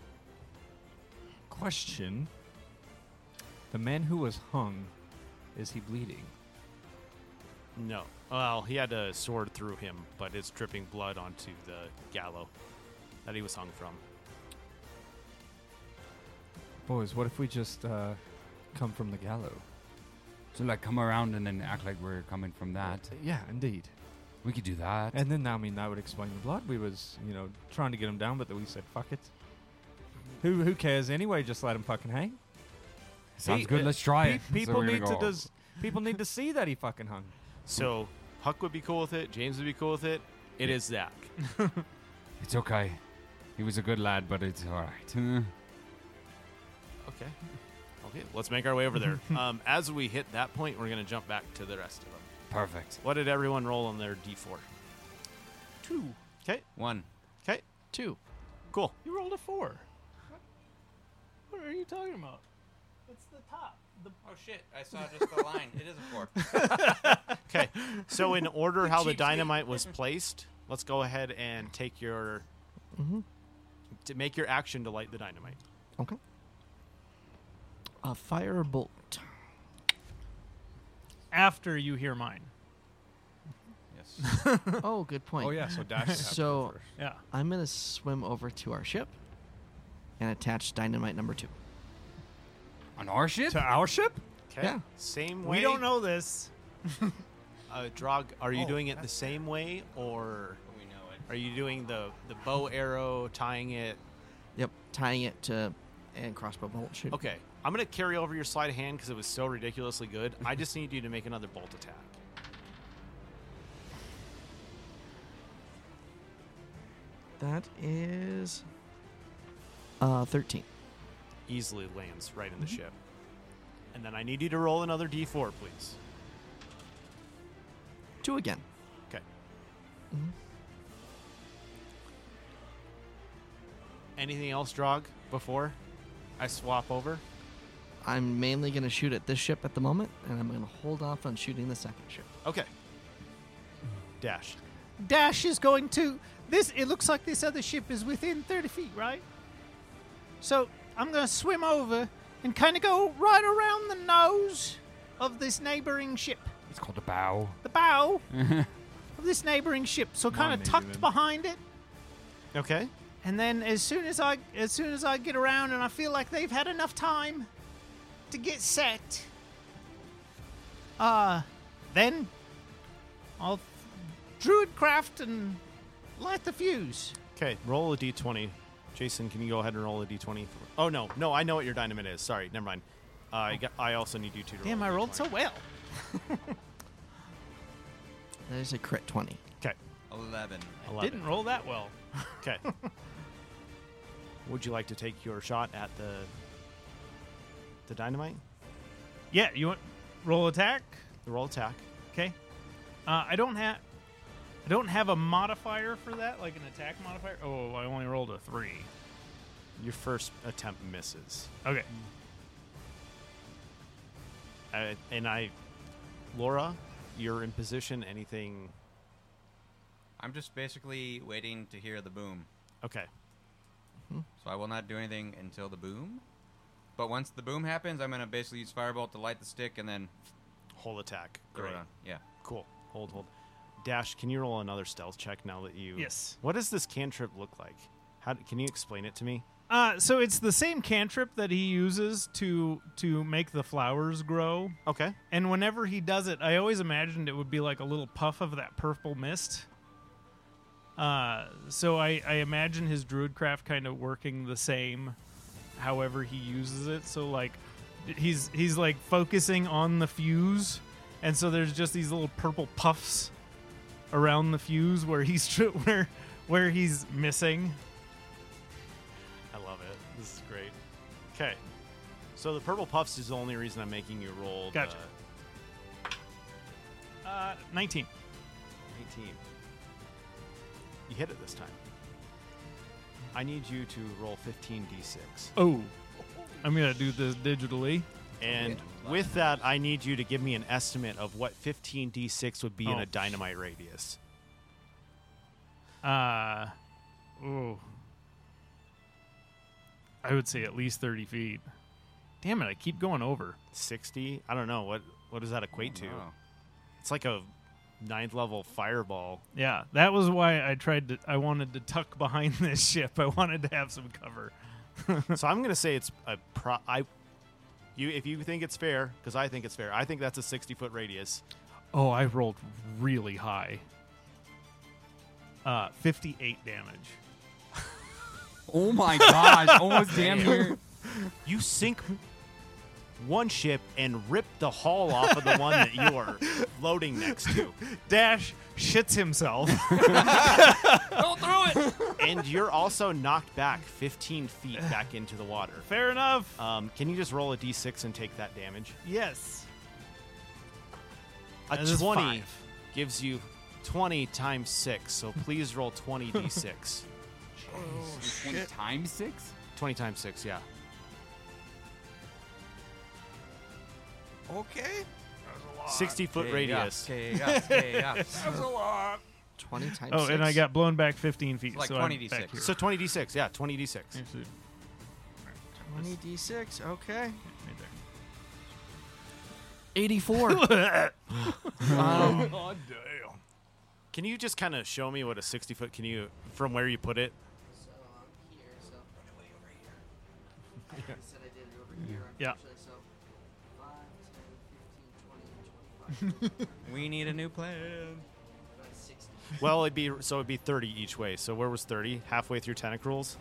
question. The man who was hung, is he bleeding? No. Well, he had a sword through him, but it's dripping blood onto the gallows that he was hung from. Boys, what if we just uh, come from the gallows? So like come around and then act like we're coming from that. Yeah, indeed. We could do that. And then, I mean, that would explain the blood. We was, you know, trying to get him down, but then we said, fuck it. Who who cares anyway? Just let him fucking hang. Sounds He- good. uh, Let's try Pe- it. So People we're gonna need to go- does. People need to see that he fucking hung. So Huck would be cool with it. James would be cool with it. It is Zach. It's okay. He was a good lad, but it's all right. Okay. Okay, let's make our way over there. um, as we hit that point, we're going to jump back to the rest of them. Perfect. What did everyone roll on their D four? Two. Okay. One. Okay, Two. cool. You rolled a four. What are you talking about? It's the top. The Oh shit! I saw just the line. It is a four. Okay, so in order how the dynamite was placed, let's go ahead and take your Mm-hmm. to make your action to light the dynamite. Okay. A firebolt. after you hear mine. Yes. Oh, good point. Oh yeah, so Dash. would have to go So first. Yeah. I'm gonna swim over to our ship and attach dynamite number two. On our ship? To our ship? Okay, Yeah. same way. We don't know this. Uh, Drog, are you Oh, doing it the same way, or We know it. are you doing the the bow arrow, tying it? Yep, tying it to and crossbow bolt shoot. Okay, I'm gonna carry over your sleight of hand because it was so ridiculously good. I just need you to make another bolt attack. That is uh thirteen. Easily lands right in the ship. And then I need you to roll another d four, please. Two again. Okay. Mhm. Anything else, Drog, before I swap over? I'm mainly gonna shoot at this ship at the moment, and I'm gonna hold off on shooting the second ship. Okay. Dash. Dash is going to this. It looks like this other ship is within thirty feet, right? So I'm going to swim over and kind of go right around the nose of this neighboring ship, It's called a bow. the bow of this neighboring ship. So kind of maybe tucked then. behind it. Okay. And then as soon as I as soon as I get around and I feel like they've had enough time to get set, uh, then I'll druid craft and light the fuse. Okay, roll a d twenty. Jason, can you go ahead and roll a d twenty? Oh, no. No, I know what your dynamite is. Sorry, never mind. Uh, I, got, I also need you two to roll. Damn, a I rolled so d twenty. well. That is a crit twenty. Okay. Eleven. eleven. Didn't roll that well. Okay. Would you like to take your shot at the the dynamite? Yeah, you want roll attack? The roll attack. Okay. Uh, I don't have I don't have a modifier for that, like an attack modifier. Oh, I only rolled a three. Your first attempt misses. Okay. Uh, and I, Laura, you're in position. Anything? I'm just basically waiting to hear the boom. Okay. So I will not do anything until the boom. But once the boom happens, I'm gonna basically use firebolt to light the stick and then Whole attack. throw Great. it on. Yeah. Cool. Hold, hold. Dash, can you roll another stealth check now that you? Yes. What does this cantrip look like? How can you explain it to me? Uh, so it's the same cantrip that he uses to to make the flowers grow. Okay. And whenever he does it, I always imagined it would be like a little puff of that purple mist. Uh, so I, I imagine his druidcraft kind of working the same, however he uses it. So like, he's he's like focusing on the fuse, and so there's just these little purple puffs around the fuse where he's tr- where where he's missing. I love it. This is great. Okay. So the purple puffs is the only reason I'm making you roll. Gotcha. The Uh, nineteen. eighteen. You hit it this time. I need you to roll fifteen d six. Oh, I'm gonna do this digitally. And with that, I need you to give me an estimate of what fifteen d six would be in Oh. a dynamite radius. Uh, ooh. I would say at least thirty feet. Damn it, I keep going over. sixty? I don't know. What what does that equate to? Oh. It's like a ninth level fireball. Yeah, that was why I tried to, I wanted to tuck behind this ship. I wanted to have some cover. So I'm going to say it's a pro. I, you, if you think it's fair, because I think it's fair, I think that's a sixty foot radius. Oh, I rolled really high. Uh, fifty-eight damage. Oh my gosh, almost damn near. You sink one ship and rip the hull off of the one that you are floating next to. Dash shits himself. Go through it! And you're also knocked back fifteen feet back into the water. Fair enough. Um, can you just roll a d six and take that damage? Yes. A That is twenty five. gives you twenty times six, so please roll twenty d six. twenty times six? twenty times six, yeah. Okay. sixty foot radius. Chaos, chaos. twenty times Oh, six. and I got blown back fifteen feet. It's like so I'm twenty d back six. here. So twenty d six, yeah, twenty d six. Actually, twenty d six. Okay. right eighty-four. um, God damn. Can you just kind of show me what a sixty foot, can you, from where you put it? So I'm here, so way over here. I said I did it over here. Yeah. unfortunately, So five, ten, fifteen, twenty, twenty-five, We need a new plan. about sixty. Well, it'd be, so it'd be thirty each way. So where was thirty? Halfway through Tentacruels?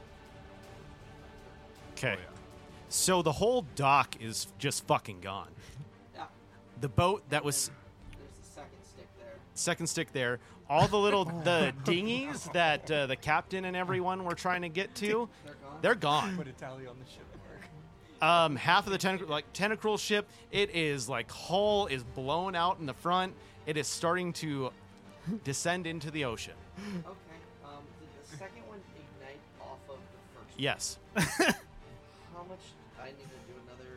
Okay. So the whole dock is just fucking gone. Yeah. The boat that was There's the second stick there. second stick there. All the little the dinghies that uh, the captain and everyone were trying to get to, They're gone. they're gone. Put a tally on the ship. Um, half of the tentac- like tentacruel ship, it is like hull is blown out in the front. It is starting to descend into the ocean. Okay. Um, did the second one ignite off of the first Yes. one? How much? I need to do another.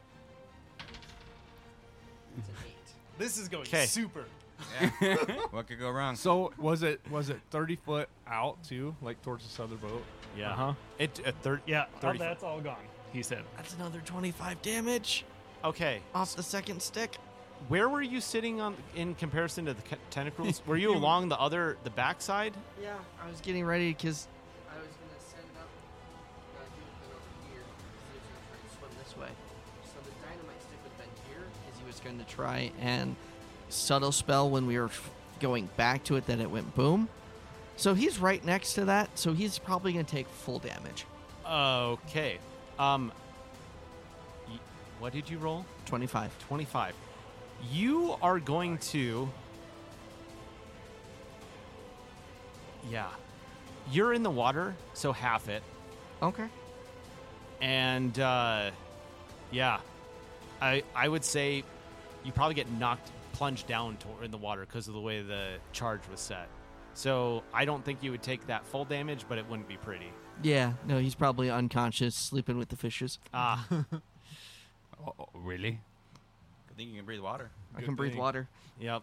It's an eight. This is going 'Kay. super. Yeah. What could go wrong? So was it was it thirty foot out too, like towards this other boat? Yeah. Uh-huh. It uh, thir- Yeah, thirty. oh, that's all gone. He said. That's another twenty-five damage Okay. off the second stick. Where were you sitting on in comparison to the ca- tentacles? Were you along the other the backside? Yeah, I was getting ready because I was gonna send up. Uh, he would have been over here because he was gonna try and swim this way. So the dynamite stick would have been here because he was going to try and subtle spell when we were f- going back to it that it went boom. So he's right next to that. So he's probably going to take full damage. Okay. Um. y- What did you roll? twenty-five. twenty-five. You are going to. Yeah. You're in the water, so half it. Okay. And, uh, yeah. I I would say you probably get knocked, plunged down to, in the water because of the way the charge was set. So I don't think you would take that full damage, but it wouldn't be pretty. Yeah. No, he's probably unconscious, sleeping with the fishes. Ah. Oh, oh, really? I think you can breathe water. I can breathe thing. water. Yep.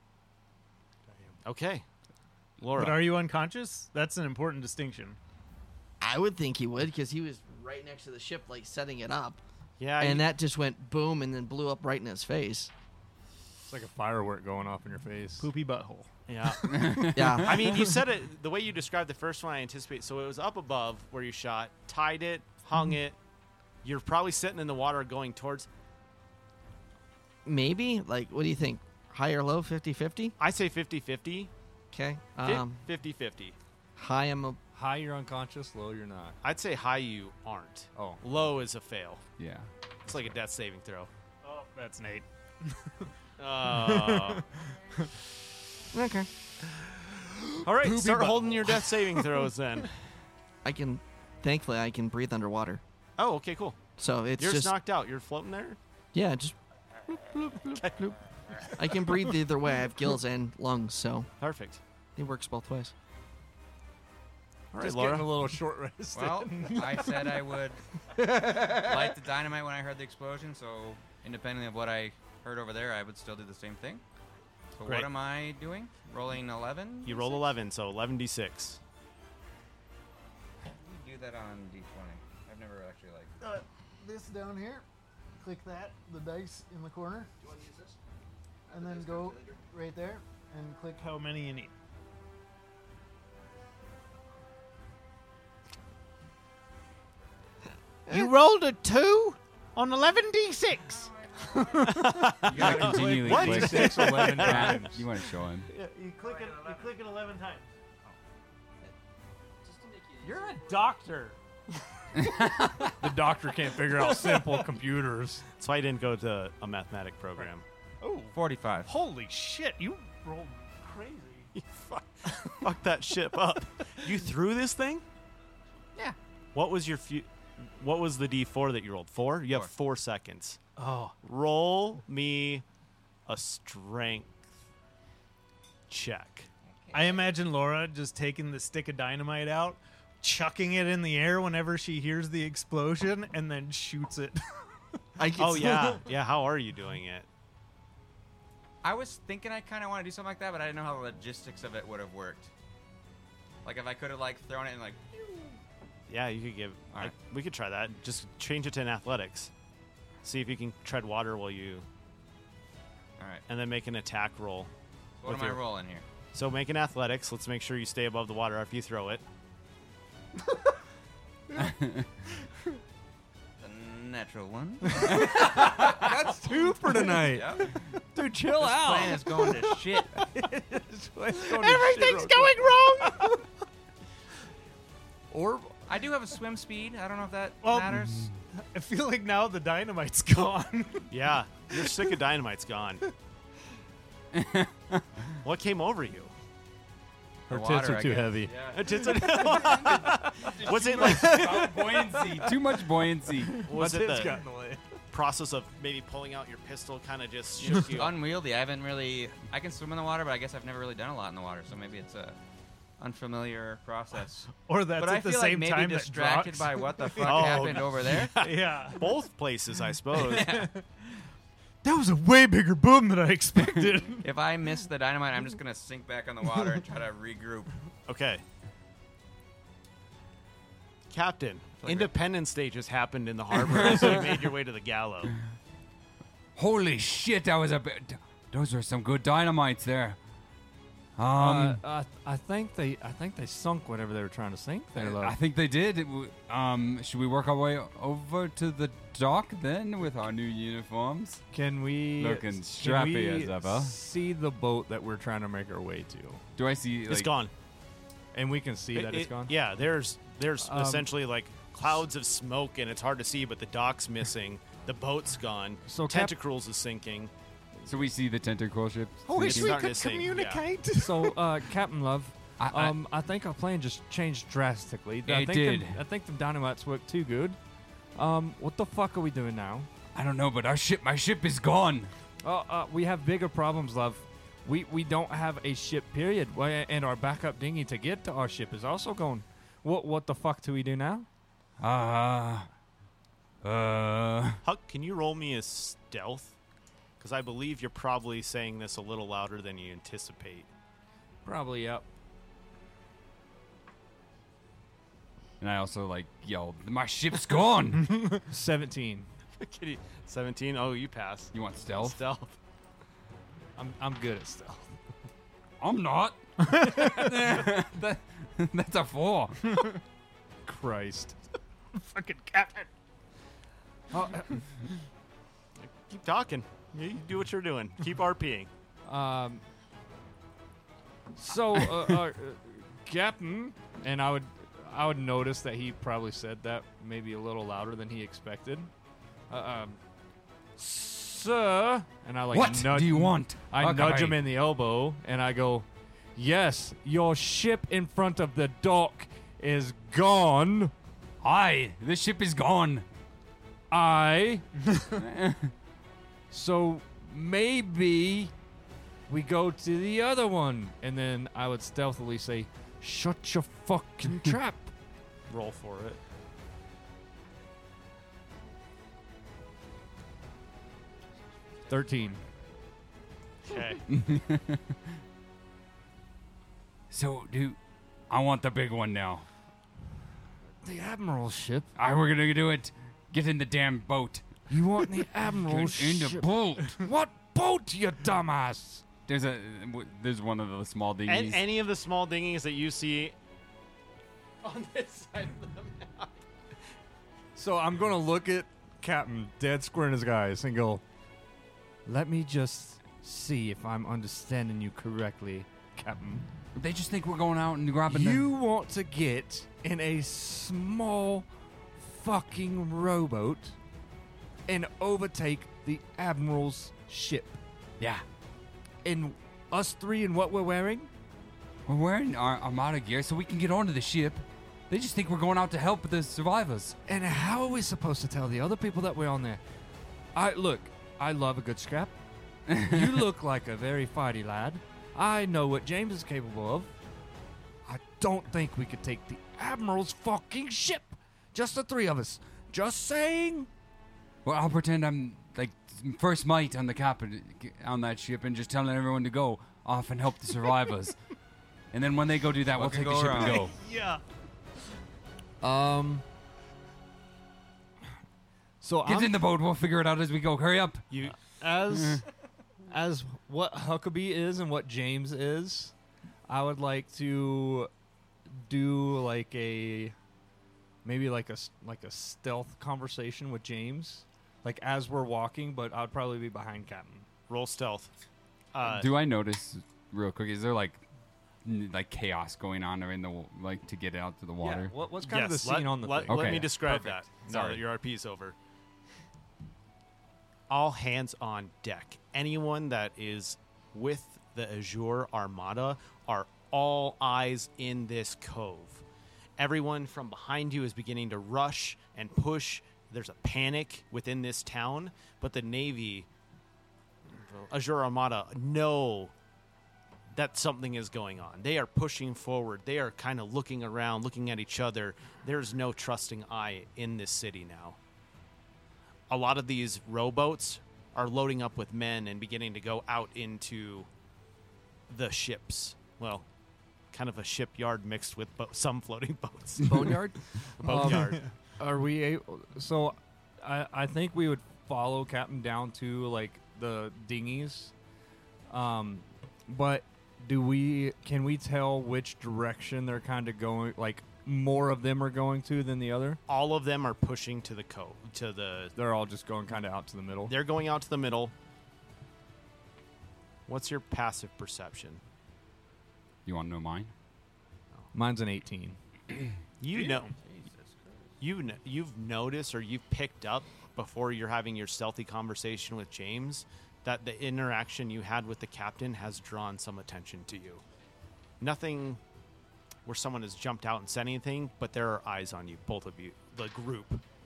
Okay. Laura. But are you unconscious? That's an important distinction. I would think he would because he was right next to the ship, like setting it up. yeah. and you- that just went boom and then blew up right in his face. It's like a firework going off in your face. Poopy butthole. yeah. Yeah. I mean, you said it the way you described the first one. I anticipate. So it was up above where you shot, tied it, hung it. You're probably sitting in the water going towards. Maybe. Like, what do you think? High or low? fifty-fifty? I say fifty-fifty. Okay. Fi- Um, fifty-fifty. high, I'm a... High, you're unconscious. Low, you're not. I'd say high you aren't. Oh. Low is a fail. Yeah. It's like a death saving throw. Oh, that's Nate. Uh, Okay. all right, start holding your death saving throws then. I can... Thankfully, I can breathe underwater. Oh, okay, cool. So it's You're just... knocked out. You're floating there. Yeah, just... bloop, bloop, bloop, bloop. I can breathe either way. I have gills and lungs, so Perfect. it works both ways. All right, Just Laura. getting a little short rest. Well, I said I would light the dynamite when I heard the explosion, so independently of what I heard over there, I would still do the same thing. So Great. what am I doing? Rolling eleven? You roll eleven, so eleven d six. Do that on d twenty. I've never actually like. Uh, this down here, click that, the dice in the corner, Do you want to use this? and then go right there and click. How many you need? You rolled a two on eleven d six. You gotta continually What? click. Six, eleven Yeah, times. you want to show him. Yeah, you click it. You click it eleven times. Just to make it You're a doctor. The doctor can't figure out simple computers. That's why I didn't go to a mathematic program. Oh, forty-five. holy shit! You rolled crazy. fuck, fuck that ship up. You threw this thing? Yeah. What was your few? What was the d four that you rolled? Four. You have Four. four seconds. Oh, Roll me a strength check. I imagine Laura just taking the stick of dynamite out, chucking it in the air whenever she hears the explosion, and then shoots it. I can Oh see- yeah, yeah. How are you doing it? I was thinking I kind of want to do something like that, but I didn't know how the logistics of it would have worked. Like if I could have like thrown it and like. Yeah, you could give. All I- right. we could try that. Just change it to an athletics. See if you can tread water while you, All right. and then make an attack roll. What with am I your- rolling here? So make an athletics. Let's make sure you stay above the water after you throw it. A natural one. That's two for tonight. Yep. Dude, chill This out. plan is going to shit. Everything's going wrong. Or I do have a swim speed. I don't know if that Well, matters. I feel like now the dynamite's gone. Yeah, your stick of dynamite's gone. What came over you? her The tits water, are I too guess. heavy. Yeah. It's a- was it like? buoyancy. Too much buoyancy. Was My it tits the got in the way. process of maybe pulling out your pistol kind of just shook you? Unwieldy. I haven't really. I can swim in the water, but I guess I've never really done a lot in the water. So maybe it's a unfamiliar process. Or that's but at I the feel same like maybe time distracted that by what the fuck Oh, happened over there. yeah. Both places, I suppose. That was a way bigger boom than I expected. If I miss the dynamite, I'm just gonna sink back on the water and try to regroup. Okay. Captain, Like Independence Day just happened in the harbor as you made your way to the Gallo. Holy shit, that was a bit. Those were some good dynamites there. Um, Uh, I, I think they I think they sunk whatever they were trying to sink there. Love. I think they did. It w- Um, should we work our way over to the dock then with our new uniforms? Can we Looking can strappy we as ever. see the boat that we're trying to make our way to, Do I see? It's like, gone. and we can see It- that it's it- gone? Yeah, there's there's Um, essentially like clouds of smoke and it's hard to see, but the dock's missing. The boat's gone. So Cap- Tentacruels is sinking. So we see the tentacle ship. I wish It's we starting could to sink, yeah. communicate. So, uh, Captain Love, I, I, um, I think our plan just changed drastically. I It think did. Them, I think the dynamites worked too good. Um, what the fuck are we doing now? I don't know, but our ship, my ship is gone. Oh, uh, we have bigger problems, Love. We we don't have a ship, period. Why- And our backup dinghy to get to our ship is also gone. What what the fuck do we do now? Uh, uh, Huck, can you roll me a stealth? Because I believe you're probably saying this a little louder than you anticipate. Probably up. and I also like yelled, "My ship's gone." seventeen. Kitty, seventeen. Oh, you pass. You want stealth? Stealth. I'm I'm good at stealth. I'm not. that, that's a four. Christ. Fucking captain. Oh, Keep talking. You do what you're doing. Keep RPing. Um. So, uh, uh, Captain, and I would, I would notice that he probably said that maybe a little louder than he expected. Uh, um, sir, and I like what nudge, do you want? I Okay. nudge him in the elbow, and I go, "Yes, your ship in front of the dock is gone. Aye, the ship is gone. I." So maybe we go to the other one, and then I would stealthily say, "Shut your fucking trap." Roll for it. Thirteen. Okay. So, do I want the big one now? The admiral's ship. Aye, we're gonna do it. Get in the damn boat. You want the admiral's Get in the ship? boat. What boat, you dumbass? There's a w- there's one of the small And dinghies. any of the small dinghies that you see on this side of the map. So I'm gonna look at Captain dead square in his eyes and go, "Let me just see if I'm understanding you correctly, Captain. They just think we're going out and grabbing You want to get in a small fucking rowboat and overtake the admiral's ship. the yeah. And us three in what we're wearing? We're wearing our Armada gear so we can get onto the ship. They just think we're going out to help the survivors. And how are we supposed to tell the other people that we're on there? I look, I love a good scrap. You look like a very fighty lad. I know what James is capable of. I don't think we could take the Admiral's fucking ship. Just the three of us. Just saying. Well, I'll pretend I'm like first mate on the captain on that ship and just telling everyone to go off and help the survivors. And then when they go do that, What we'll can take the go ship wrong? and go. Yeah. Um. So Get I'm, in the boat. We'll figure it out as we go. Hurry up. You as as what Huckabee is and what James is, I would like to do like a maybe like a s- like a stealth conversation with James, like as we're walking, but I'd probably be behind Captain. roll stealth. Uh, Do I notice real quick? Is there like n- like chaos going on or in the w- like to get out to the water? Yeah, what, what's kind of the yes, scene let, on the let, thing? let Okay. me describe Perfect. that now Sorry. that your R P's over. All hands on deck. Anyone that is with the Azure Armada are all eyes in this cove. Everyone from behind you is beginning to rush and push. There's a panic within this town, but the Navy, Azure Armada, know that something is going on. They are pushing forward. They are kind of looking around, looking at each other. There's no trusting eye in this city now. A lot of these rowboats are loading up with men and beginning to go out into the ships. Well, kind of a shipyard mixed with bo- some floating boats. Boneyard? Boatyard. Are we able? So, I I think we would follow Captain down to like the dinghies. Um, but do we? Can we tell which direction they're kind of going? Like more of them are going to than the other. All of them are pushing to the cove, to the. They're all just going kind of out to the middle. They're going out to the middle. What's your passive perception? You want to know mine? Mine's an eighteen. You know, you kn- you've noticed or you've picked up before you're having your stealthy conversation with James that the interaction you had with the captain has drawn some attention to you. Nothing where someone has jumped out and said anything, but there are eyes on you, both of you, the group.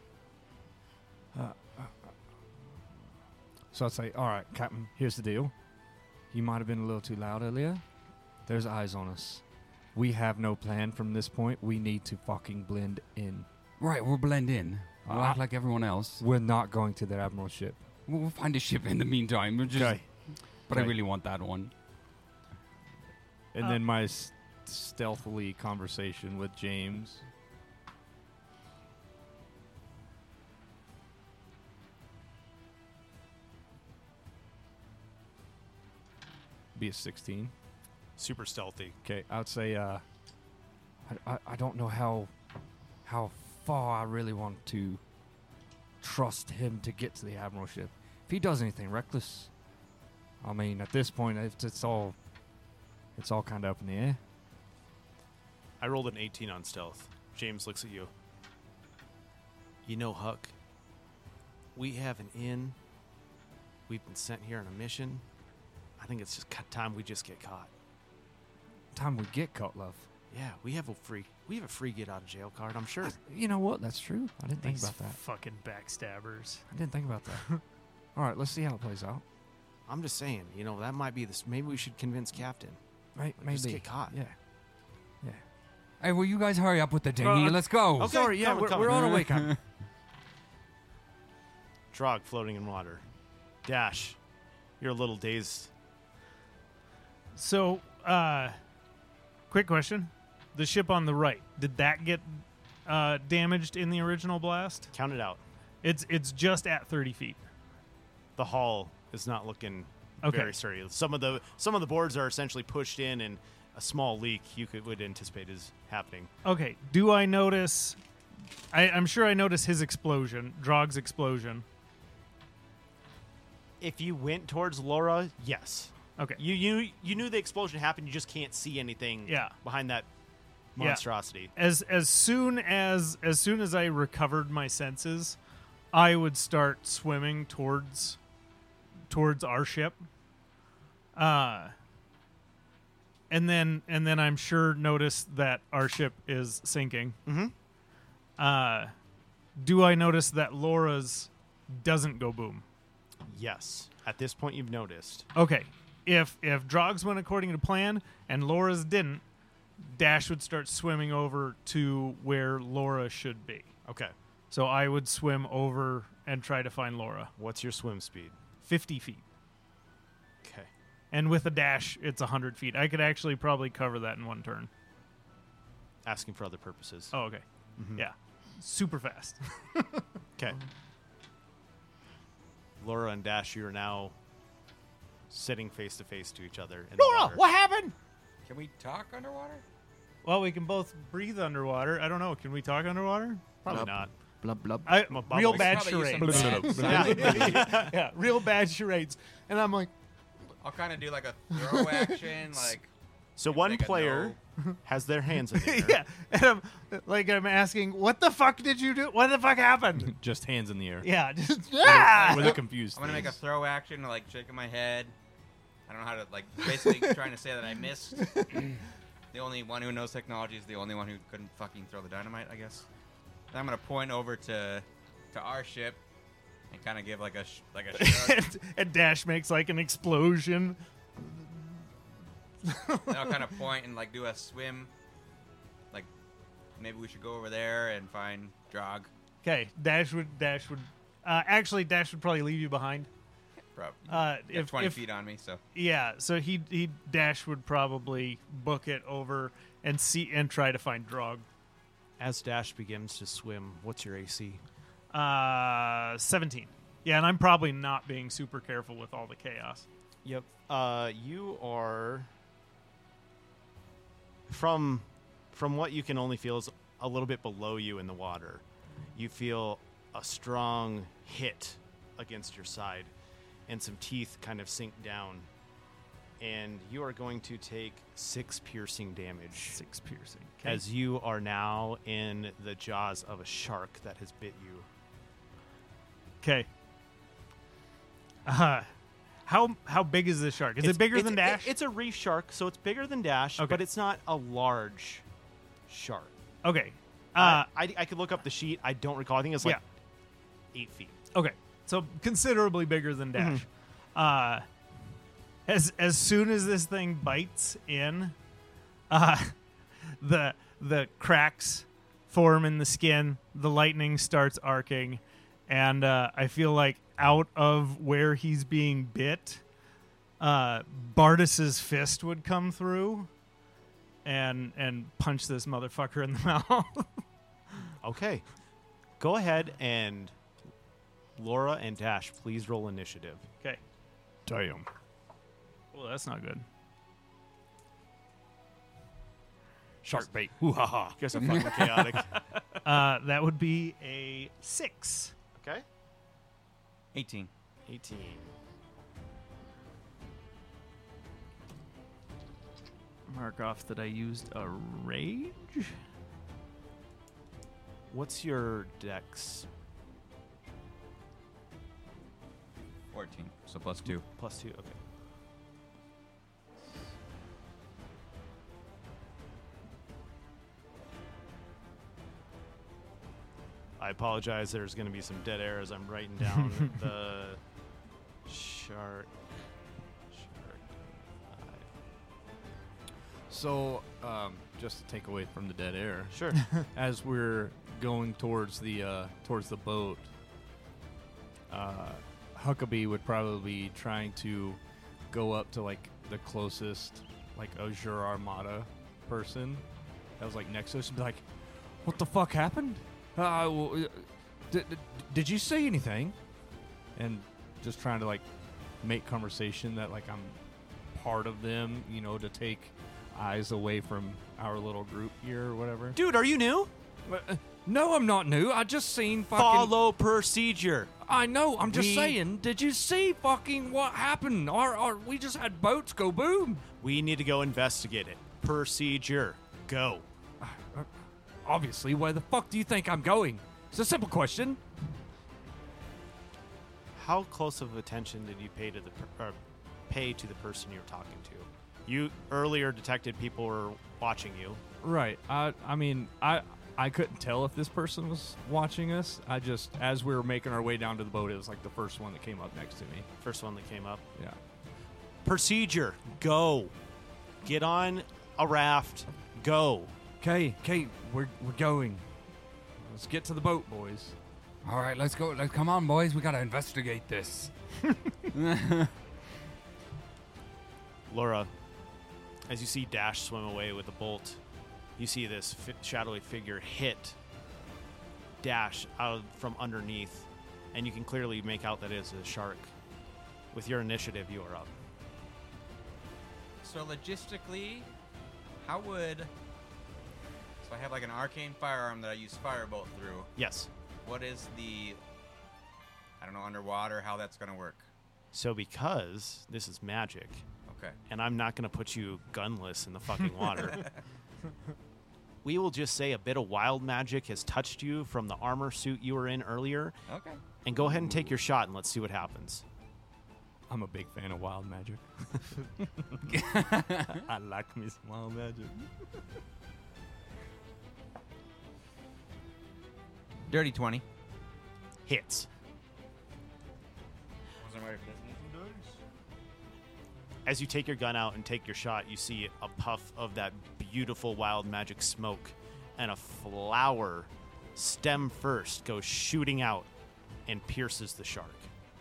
So I'd say, all right, Captain, here's the deal. You might have been a little too loud earlier. There's eyes on us. We have no plan from this point. We need to fucking blend in. Right, we'll blend in. We'll Ah. act like everyone else. We're not going to the Admiral ship. We'll, we'll find a ship in the meantime. We'll just, Okay. But I Okay. really want that one. And Uh, then my s- stealthily conversation with James. Be a sixteen. Super stealthy. Okay, I would say uh, I, I, I don't know how how far I really want to trust him to get to the Admiral ship. If he does anything reckless, I mean, at this point, it's, it's all it's all kind of up in the air. I rolled an eighteen on stealth. James looks at you. You know, Huck, we have an inn. We've been sent here on a mission. I think it's just ca- time we just get caught. Time we get caught, love. Yeah, we have a free we have a free get out of jail card, I'm sure. You know what? That's true. I didn't think These about that. fucking backstabbers. I didn't think about that. All right, let's see how it plays out. I'm just saying, you know, that might be this. Maybe we should convince Captain. Right? Like, Maybe. just get caught. Yeah. Yeah. Hey, will you guys hurry up with the dinghy? Uh, Let's go. Okay. Sorry. Yeah, coming, we're, coming. we're on our way, Captain. Drog floating in water. Dash, you're a little dazed. So, uh, quick question: the ship on the right, did that get uh, damaged in the original blast? Count it out. It's it's just at thirty feet. The hull is not looking Okay. very sturdy. Some of the some of the boards are essentially pushed in, and a small leak you could would anticipate is happening. Okay. Do I notice? I, I'm sure I notice his explosion, Drog's explosion. If you went towards Laura, yes. Okay. You you you knew the explosion happened. You just can't see anything Yeah. behind that Yeah. monstrosity. As as soon as as soon as I recovered my senses, I would start swimming towards towards our ship. Uh and then and then I'm sure notice that our ship is sinking. Mm-hmm. Uh do I notice that Laura's doesn't go boom? Yes. At this point, you've noticed. Okay. If if Drogs went according to plan and Laura's didn't, Dash would start swimming over to where Laura should be. Okay. So I would swim over and try to find Laura. What's your swim speed? fifty feet. Okay. And with a dash, it's one hundred feet. I could actually probably cover that in one turn. Asking for other purposes. Oh, okay. Mhm. Yeah. Super fast. Okay. Laura and Dash, you are now sitting face to face to each other. In the Laura, water. what happened? Can we talk underwater? Well, we can both breathe underwater. I don't know. Can we talk underwater? Probably Blub. not. Blub blub. I, I'm a bubble. real We bad Probably use charades. some bad Yeah. sign. yeah, real bad charades. And I'm like, I'll kind of do like a throw action, like So one like a player has their hands in the air. yeah. And I'm like, I'm asking, what the fuck did you do? What the fuck happened? Just hands in the air. yeah. Just, ah! With a confused I'm gonna make a face. throw action, like shaking my head. I don't know how to like basically trying to say that I missed. The only one who knows technology is the only one who couldn't fucking throw the dynamite, I guess. And I'm gonna point over to to our ship and kind of give like a sh- like a shrug. and, and Dash makes like an explosion. Then I'll kind of point and like do a swim. Like maybe we should go over there and find Drog. Okay. Dash would, Dash would, uh, actually, Dash would probably leave you behind. Probably. Uh, if, if, twenty if, feet on me, so Yeah, so he he Dash would probably book it over and see and try to find Drog. As Dash begins to swim, what's your A C? Uh, seventeen. Yeah, and I'm probably not being super careful with all the chaos. Yep. Uh, you are from from what you can only feel is a little bit below you in the water. You feel a strong hit against your side, and some teeth kind of sink down, and you are going to take six piercing damage Six piercing. as you are now in the jaws of a shark that has bit you. Okay. Uh, how how big is this shark? Is It's- it bigger it's- than Dash? it- it's a reef shark, so it's bigger than Dash, Okay. but it's not a large shark. okay. Uh, Uh, I, I could look up the sheet. I don't recall. I think it's like eight feet. okay. So considerably bigger than Dash. Mm-hmm. Uh, as as soon as this thing bites in, uh, the the cracks form in the skin. The lightning starts arcing, and uh, I feel like out of where he's being bit, uh, Bardas's fist would come through, and and punch this motherfucker in the mouth. Okay. Go ahead and Laura and Dash, please roll initiative. Okay. Damn. Well, that's not good. Shark bait. Ooh ha ha. You guys are fucking chaotic. Uh, that would be a six. Okay. eighteen. eighteen. Mark off that I used a rage. What's your dex? fourteen. So plus two. Plus two. Okay. I apologize. There's going to be some dead air as I'm writing down the shark. Shark. five. So, um, just to take away from the dead air, Sure. as we're going towards the uh, towards the boat, uh, Huckabee would probably be trying to go up to like the closest like Azure Armada person that was like next to us and be like, "What the fuck happened? Uh, w- uh, did, did, did you say anything?" And just trying to like make conversation that like I'm part of them, you know, to take eyes away from our little group here or whatever. Dude, are you new? Uh, No, I'm not new. I just seen fucking. Follow procedure. I know. I'm just We- saying. Did you see fucking what happened? Our, our, we just had boats go boom. We need to go investigate it. Procedure. Go. Obviously, where the fuck do you think I'm going? It's a simple question. How close of attention did you pay to the per- or pay to the person you're talking to? You earlier detected people were watching you. Right. I. I mean, I. I couldn't tell if this person was watching us. I just, as we were making our way down to the boat, it was like the first one that came up next to me. First one that came up. Yeah. Procedure. Go. Get on a raft. Go. Okay, okay, we're we're going. Let's get to the boat, boys. All right, let's go. Let's come on, boys. We gotta investigate this. Laura, as you see Dash swim away with the bolt, you see this fi- shadowy figure hit Dash out of, from underneath, and you can clearly make out that it is a shark. With your initiative, you are up. So logistically, how would... So I have like an arcane firearm that I use firebolt through. Yes. What is the... I don't know, underwater, how that's going to work. So because this is magic, Okay. and I'm not going to put you gunless in the fucking water, we will just say a bit of wild magic has touched you from the armor suit you were in earlier, Okay. and go ahead and take your shot, and let's see what happens. I'm a big fan of wild magic. I like me some wild magic. Dirty twenty. Hits. Wasn't ready for this. As you take your gun out and take your shot, you see a puff of that beautiful wild magic smoke, and a flower, stem first, goes shooting out and pierces the shark.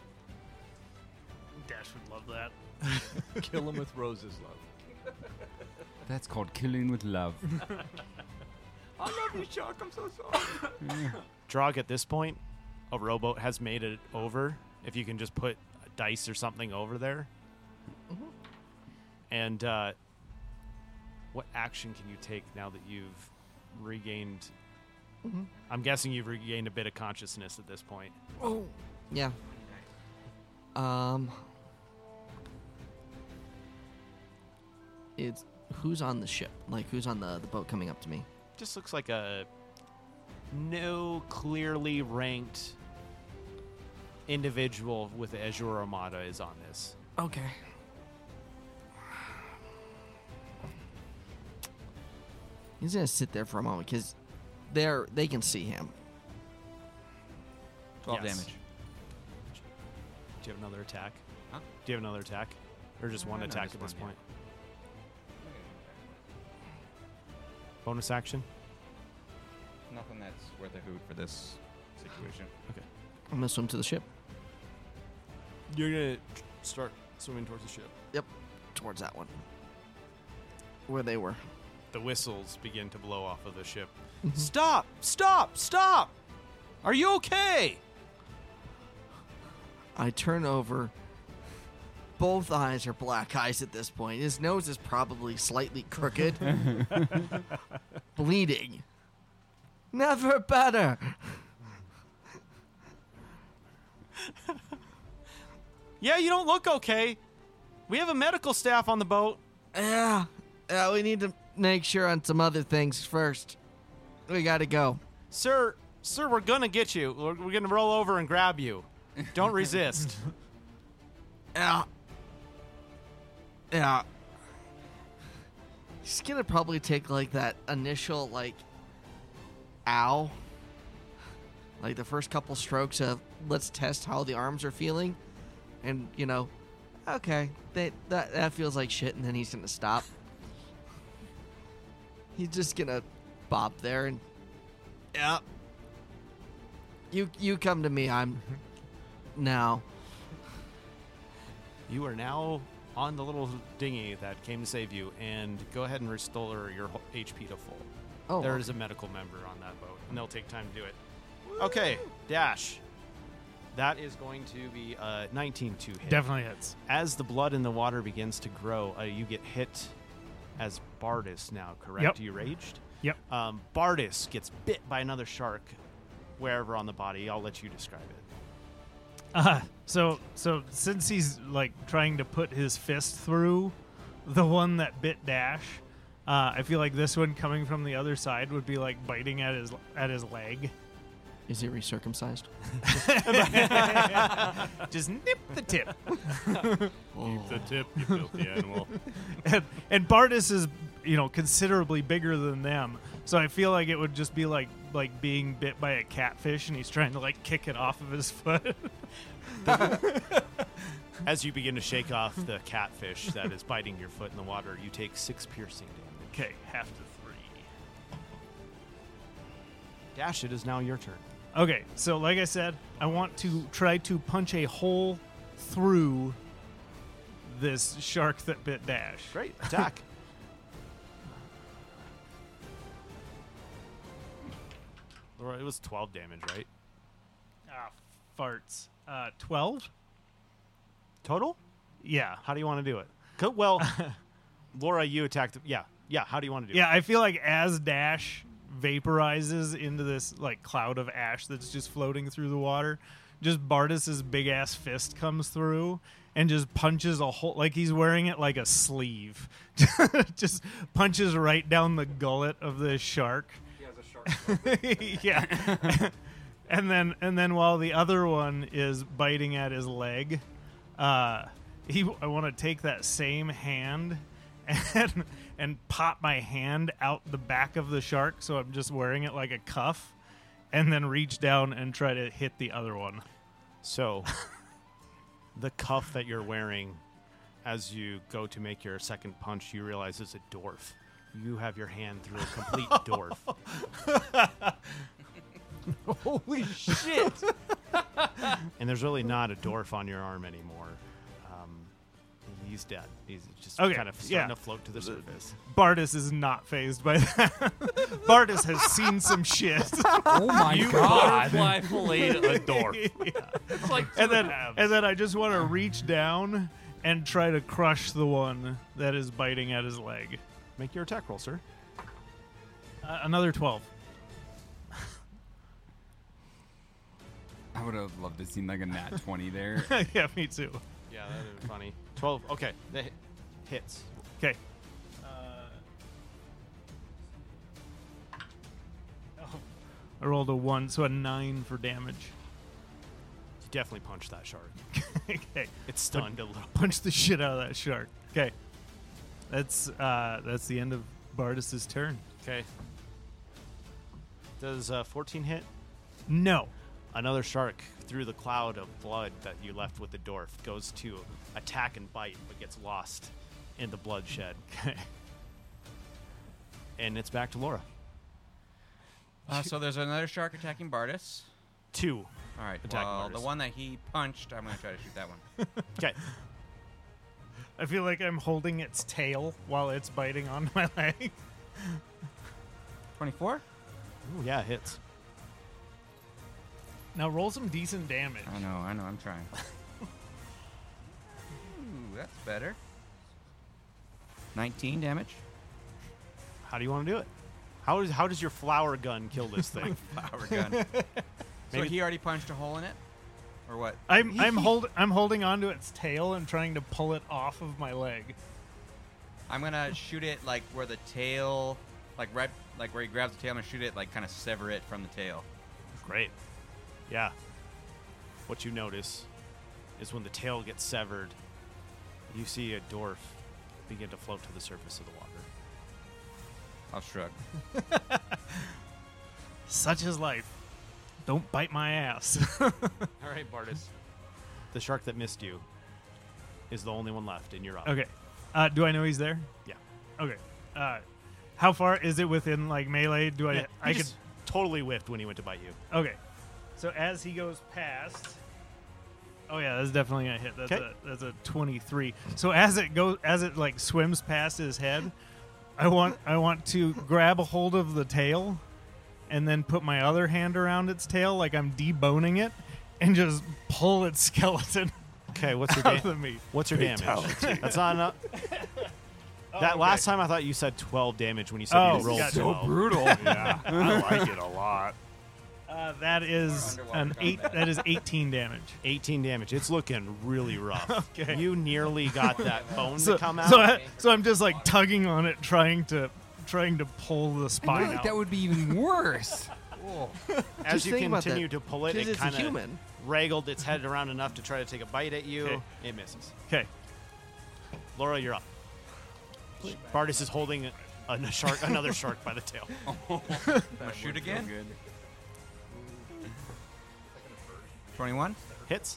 Dash would love that. Kill him with roses, love. That's called killing with love. I love you, shark. I'm so sorry. Drog, at this point, a rowboat has made it over. If you can just put a dice or something over there. Mhm. And uh, what action can you take now that you've regained? Mhm. I'm guessing you've regained a bit of consciousness at this point. Oh, yeah. Um, it's who's on the ship? Like, who's on the the boat coming up to me? Just looks like a no clearly ranked individual with the Azure Armada is on this. Okay. He's gonna sit there for a moment because they're they can see him. twelve Yes. damage. Do you have another attack? Huh? Do you have another attack? Or just one No, no, attack just at this one, yeah. point? Bonus action? Nothing that's worth a hoot for this situation. I'm gonna swim to the ship You're going to start swimming towards the ship. towards that one where they were. The whistles begin to blow off of the ship. Mhm. Stop! Stop! Stop! Are you okay? I turn over. Both eyes are black eyes at this point. His nose is probably slightly crooked, bleeding. Never better. Yeah, you don't look okay. We have a medical staff on the boat. Yeah, yeah. We need to make sure on some other things first. We gotta go. Sir, sir, we're going to get you. We're, we're going to roll over and grab you. Don't resist. Yeah. Yeah. He's gonna probably take like that initial like ow. Like the first couple strokes of let's test how the arms are feeling. And, you know, okay, that that, that feels like shit, and then he's gonna stop. He's just gonna bop there and yeah. You you come to me, I'm now. You are now on the little dinghy that came to save you, and go ahead and restore your ho- H P to full. Oh, There is a medical member on that boat, and they'll take time to do it. Okay, Dash. That is going to be uh, nineteen to hit. Definitely hits. As the blood in the water begins to grow, uh, you get hit as Bardis now, correct? Yep. You raged? Yep. Um, Bardis gets bit by another shark wherever on the body. I'll let you describe it. Uh, so so since he's like trying to put his fist through the one that bit Dash, uh, I feel like this one coming from the other side would be like biting at his at his leg. Is he recircumcised? Just nip the tip. Oh. The tip, you filthy animal. and, and Bardis is, you know, considerably bigger than them. So I feel like it would just be like like being bit by a catfish, and he's trying to like kick it off of his foot. As you begin to shake off the catfish that is biting your foot in the water, you take six piercing damage. Okay, half to three. Dash, it is now your turn. Okay, so like I said, I want to try to punch a hole through this shark that bit Dash. Great. Attack. Laura, it was twelve damage, right? Ah, farts. Uh, twelve? Total? Yeah. How do you want to do it? Co- Well, Laura, you attacked. Yeah. Yeah. How do you want to do Yeah, it? I feel like as Dash vaporizes into this like cloud of ash that's just floating through the water, just Bardis's big ass fist comes through and just punches a hole like he's wearing it like a sleeve. Just punches right down the gullet of this shark. He has a shark. Yeah. and then and then while the other one is biting at his leg, uh he I want to take that same hand and and pop my hand out the back of the shark so I'm just wearing it like a cuff, and then reach down and try to hit the other one. So, the cuff that you're wearing, as you go to make your second punch, you realize is a dwarf. You have your hand through a complete dwarf. Holy shit! And there's really not a dwarf on your arm anymore. Um, he's dead. He's just Okay, kind of starting yeah. to float to the surface. Bardis is not phased by that. Bardis has seen some shit. Oh my You god. butterfly filleted a dwarf. Yeah. Like and two then halves. and then I just want to reach down and try to crush the one that is biting at his leg. Make your attack roll, sir. Uh, another twelve. I would have loved to see like a nat twenty there. Yeah, me too. Yeah, that would be funny. twelve. Okay, that hit- hits. Okay. Uh, oh, I rolled a one, so a nine for damage. You definitely punch that shark. Okay. It's stunned a little. Punch the shit out of that shark. Okay. That's uh, that's the end of Bardis's turn. Okay. Does uh, fourteen hit? No. Another shark, through the cloud of blood that you left with the dwarf, goes to attack and bite, but gets lost in the bloodshed. Okay. And it's back to Laura. Uh, so there's another shark attacking Bardis. Two. All right. Attacking Well, Bardis. the one that he punched, I'm gonna try to shoot that one. Okay. I feel like I'm holding its tail while it's biting on my leg. twenty-four. Ooh, yeah, it hits. Now roll some decent damage. I know. I know. I'm trying. Ooh, that's better. nineteen damage. How do you want to do it? How, is, how does your flower gun kill this thing? Flower gun. So Maybe- he already punched a hole in it, or what? I'm I'm hold I'm holding onto its tail and trying to pull it off of my leg. I'm gonna shoot it like where the tail, like right, like where he grabs the tail. I'm gonna shoot it like kind of sever it from the tail. Great. Yeah. What you notice is when the tail gets severed, you see a dwarf begin to float to the surface of the water. I'll shrug. Such is life. Don't bite my ass. All right, Bardis. The shark that missed you is the only one left, and you're up. Okay. Uh, do I know he's there? Yeah. Okay. Uh, how far is it within like melee? Do I? Yeah, I he could. just totally whiffed when he went to bite you. Okay. So as he goes past. Oh yeah, that's definitely gonna hit. That's 'Kay. a that's a twenty-three. So as it goes, as it like swims past his head, I want I want to grab a hold of the tail, and then put my other hand around its tail like I'm deboning it, and just pull its skeleton Okay, what's your out of da- the meat. what's your damage? That's not enough. That okay. last time I thought you said twelve damage when you said Oh, you rolled gotcha. twelve. So brutal. Yeah, I like it a lot. Uh, that is Or underwater an eight. combat. That is eighteen damage. eighteen damage. It's looking really rough. Okay. You nearly got that bone So, to come out. so, I, so I'm just like tugging on it, trying to trying to pull the I spine feel like out. that would be even worse. As Just you think about continue that, to pull it, 'cause it it's a kind of human. wriggled its head around enough to try to take a bite at you. Okay. It misses. Okay. Laura, you're up. Bardis is holding a, a shark, another shark by the tail. I'm gonna shoot again. twenty-one. Hits.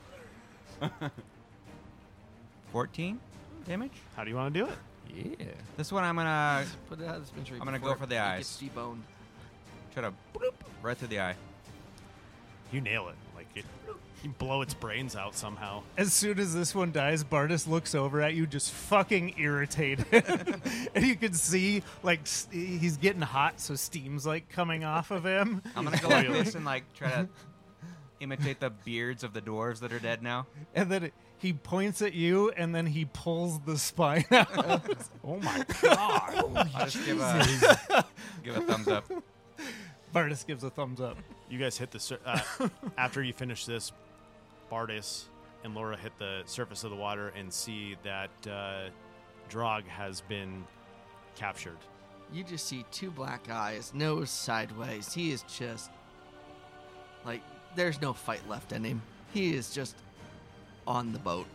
fourteen damage. How do you want to do it? Yeah. This one I'm gonna Put it out of this misery I'm gonna before go for the it eyes. Gets deboned. try to bloop right through the eye. You nail it. Like it, you blow its brains out somehow. As soon as this one dies, Bartis looks over at you, just fucking irritated, and you can see like s- he's getting hot, so steam's like coming off of him. I'm gonna go like this and like try to imitate the beards of the dwarves that are dead now. And then he points at you, and then he pulls the spine out. Oh my god! I'll just give a give a thumbs up. Bartis gives a thumbs up. You guys hit the sur- uh, after you finish this. Bardis and Laura hit the surface of the water and see that uh, Drog has been captured. You just see two black eyes, nose sideways. He is just like there's no fight left in him. He is just on the boat.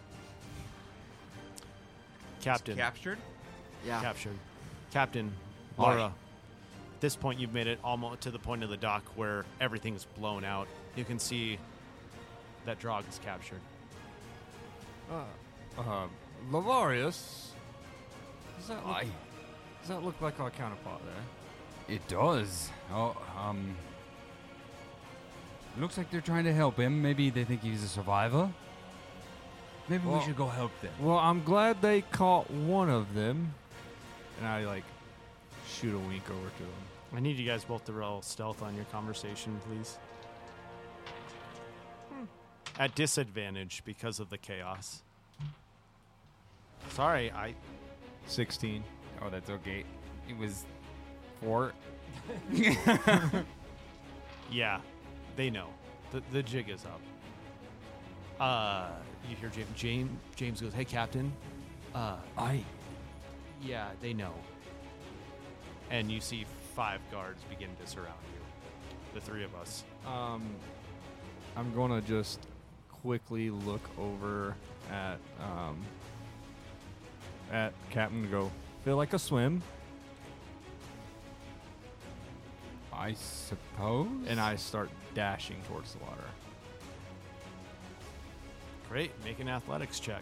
Captain. Captured? Yeah. Captured. Captain, Why? Laura. At this point, you've made it almost to the point of the dock where everything's blown out. You can see that Drog is captured. Uh, uh, Lavarius. Does that, look, Aye. does that look like our counterpart there? It does. Oh, um. Looks like they're trying to help him. Maybe they think he's a survivor. Maybe Well- we should go help them. Well, I'm glad they caught one of them. And I, like, shoot a wink over to them. I need you guys both to roll stealth on your conversation, please. At disadvantage because of the chaos. Sorry, I. sixteen. Oh, that's okay. It was four. Yeah, they know. The the jig is up. Uh, you hear James. James, James goes, "Hey, Captain. Uh, I. yeah, they know." And you see five guards begin to surround you. The three of us. Um, I'm gonna just quickly look over at um at Captain and go, feel like a swim, I suppose. and I start dashing towards the water. Great. Make an athletics check.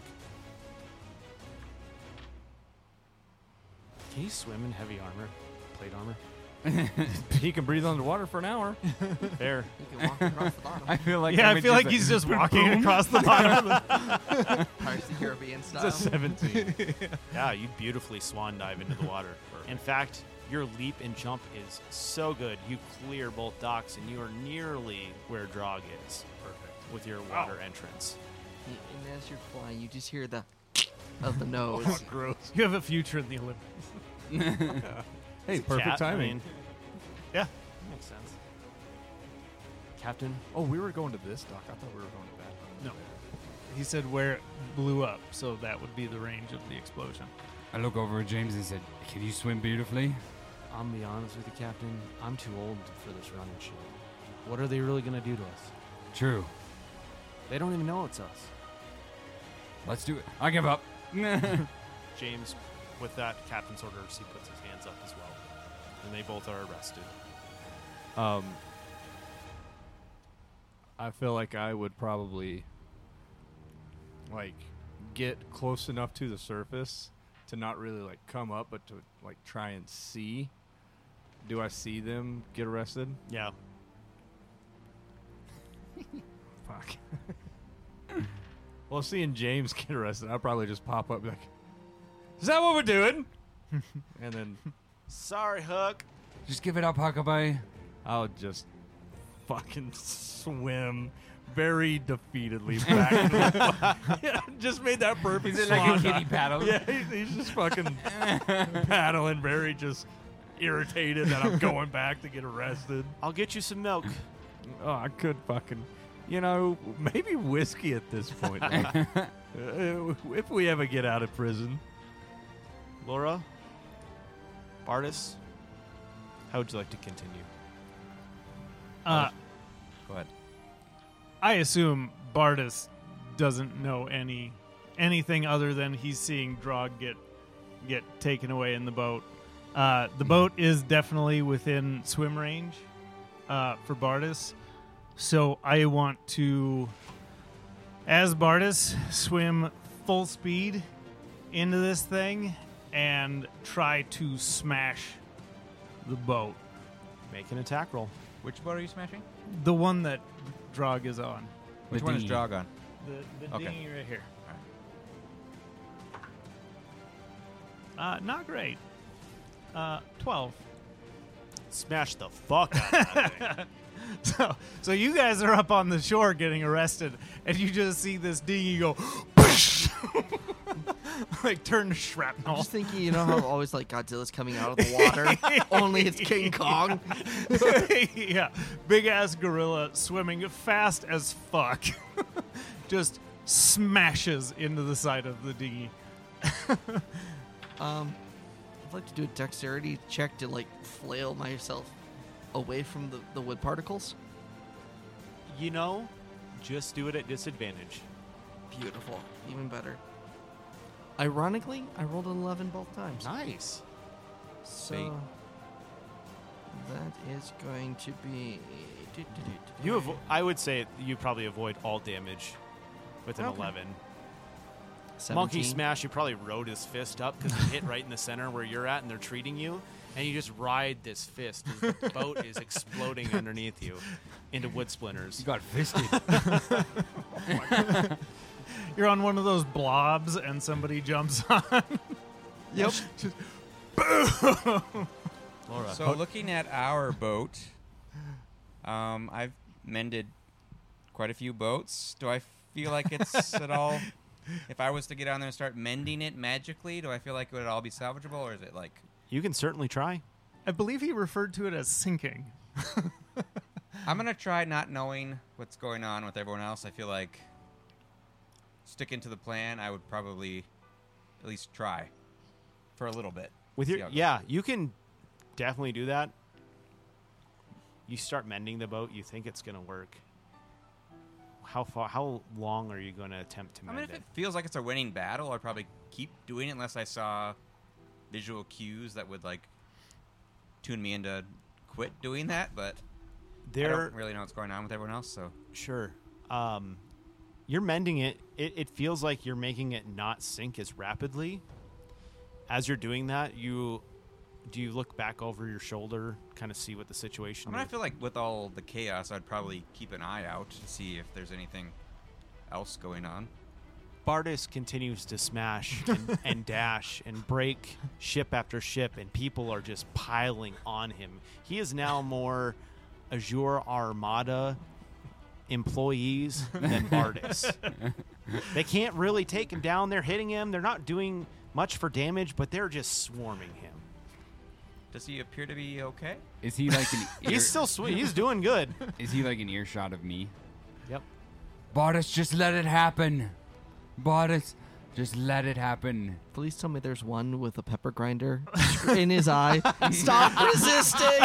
Can you swim in heavy armor? Plate armor? He can breathe underwater for an hour. Fair. You can walk across the bottom. I feel like yeah, I I would feel like just- he's just walking across the bottom of the. Pirates of the Caribbean It's style. a seventeen. Yeah, you beautifully swan dive into the water. In fact, your leap and jump is so good. You clear both docks and you are nearly where Drog is. Perfect. With your water entrance. And as you're flying, you just hear the of the nose. Oh, gross. You have a future in the Olympics. Hey, perfect Cat, I timing. mean, yeah, makes sense. Captain, Oh, we were going to this dock. I thought we were going to that. No. He said where it blew up, so that would be the range of the explosion. I look over at James and said, "Can you swim beautifully?" I'm gonna be honest with you, Captain. I'm too old for this running shit. What are they really gonna do to us? True. They don't even know it's us. Let's do it. I give up. James, with that captain's orders, he puts his hands up as well. And they both are arrested. Um, I feel like I would probably like get close enough to the surface to not really like come up, but to like try and see. Do I see them get arrested? Yeah. Fuck. Well, seeing James get arrested, I'll probably just pop up and be like, "Is that what we're doing?" And then Sorry, Hook. Just give it up, Huckabee. I'll just fucking swim very defeatedly back. into the yeah, just made that perfect. Is it like a swan kitty dive. paddle? Yeah, he's, he's just fucking paddling, very just irritated that I'm going back to get arrested. I'll get you some milk. Oh, I could fucking, you know, maybe whiskey at this point. like, uh, if we ever get out of prison. Laura? Bardis? How would you like to continue? Uh, Go ahead. I assume Bartis doesn't know any anything other than he's seeing Drog get get taken away in the boat. Uh, the boat is definitely within swim range uh, for Bartis, so I want to, as Bartis, swim full speed into this thing and try to smash the boat. Make an attack roll. Which boat are you smashing? The one that Drog is on. Which The one is dinghy. Jog on? The, the Okay. dinghy right here. Uh, not great. Uh, twelve. Smash the fuck out of that thing. So, so you guys are up on the shore getting arrested, and you just see this dinghy go, like turn to shrapnel. Just thinking, you know how always like Godzilla's coming out of the water, only it's King Kong. Yeah, big ass gorilla swimming fast as fuck, just smashes into the side of the dinghy. Um, I'd like to do a dexterity check to like flail myself away from the, the wood particles. You know, just do it at disadvantage. Beautiful, even better. Ironically, I rolled an eleven both times. Nice. So Bait. that is going to be. You avo- I would say you probably avoid all damage with an Okay. eleven. seventeen. Monkey Smash, you probably rode his fist up because you hit right in the center where you're at and they're treating you. And you just ride this fist as the boat is exploding underneath you into wood splinters. You got fisted. You're on one of those blobs, and somebody jumps on. Yep. Laura. So looking at our boat, um, I've mended quite a few boats. Do I feel like it's at all? If I was to get on there and start mending it magically, do I feel like it would all be salvageable, or is it like? You can certainly try. I believe he referred to it as sinking. I'm gonna try not knowing what's going on with everyone else. I feel like sticking to the plan, I would probably at least try for a little bit. With See your how it goes. yeah, you can definitely do that. You start mending the boat, you think it's going to work. How far how long are you going to attempt to I mend mean, if it? it feels like it's a winning battle, I'd probably keep doing it unless I saw visual cues that would like tune me into quit doing that. But I There don't really know what's going on with everyone else, so Sure. Um, you're mending it. it. It feels like you're making it not sink as rapidly. As you're doing that, you do you look back over your shoulder, kind of see what the situation I mean, I is? feel like with all the chaos, I'd probably keep an eye out to see if there's anything else going on. Bardis continues to smash and, and dash and break ship after ship, and people are just piling on him. He is now more Azure Armada employees than Bardis. They can't really take him down. They're hitting him. They're not doing much for damage, but they're just swarming him. Does he appear to be okay? Is he like an ear- He's still sweet. He's doing good. Is he like an earshot of me? Yep. Bardis, just let it happen. Bardis, just let it happen. Please tell me there's one with a pepper grinder in his eye. Stop resisting!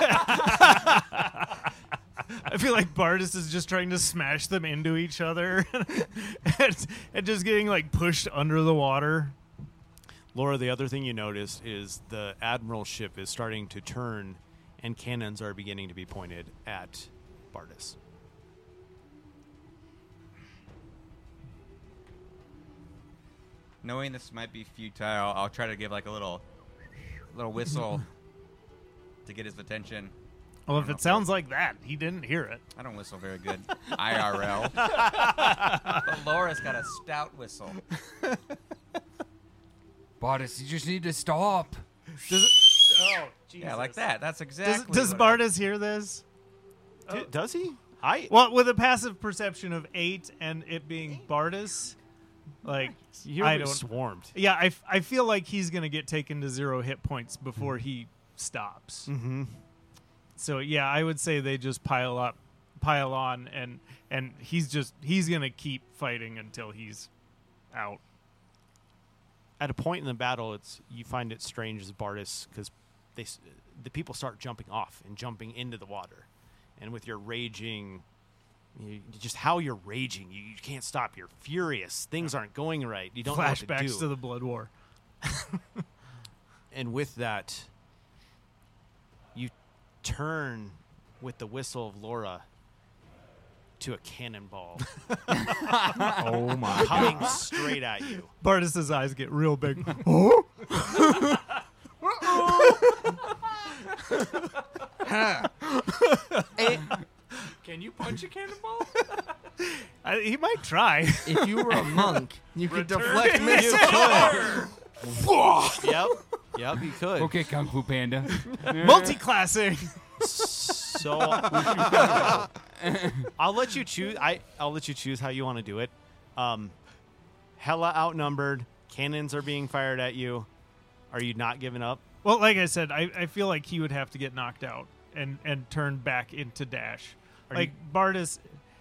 I feel like Bardis is just trying to smash them into each other and, and just getting like pushed under the water. Laura, the other thing you notice is the Admiral ship is starting to turn, and cannons are beginning to be pointed at Bardis. Knowing this might be futile, I'll try to give like a little, little whistle to get his attention. Well, I if don't it know. sounds like that, he didn't hear it. I don't whistle very good, I R L. But Laura's got a stout whistle. Bardis, you just need to stop. Does it? Oh, Jesus. Yeah, like that. That's Does, exactly. does what I- Bardis hear this? D- does he? I Well, with a passive perception of eight and it being Bardis, like, You're I don't. swarmed. Yeah, I, f- I feel like he's going to get taken to zero hit points before he stops. Mm-hmm. So, yeah, I would say they just pile up, pile on, and, and he's just, he's going to keep fighting until he's out. At a point in the battle, it's you find it strange as Bardis because they s- the people start jumping off and jumping into the water, and with your raging, you, just how you're raging, you, you can't stop. You're furious. Things aren't going right. You don't know what to Flashbacks do. to the Blood War. And with that, you turn with the whistle of Laura, to a cannonball Oh my. coming straight at you. Bardis's eyes get real big. Can you punch a cannonball? I, he might try. If you were a monk, you could Return deflect to missiles. Yep. Yep, you could. Okay, Kung Fu Panda. Multi-classing. So I'll let you choose. I I'll let you choose how you want to do it. Um, hella outnumbered. Cannons are being fired at you. Are you not giving up? Well, like I said, I, I feel like he would have to get knocked out and, and turn back into Dash. Are like, Bardis,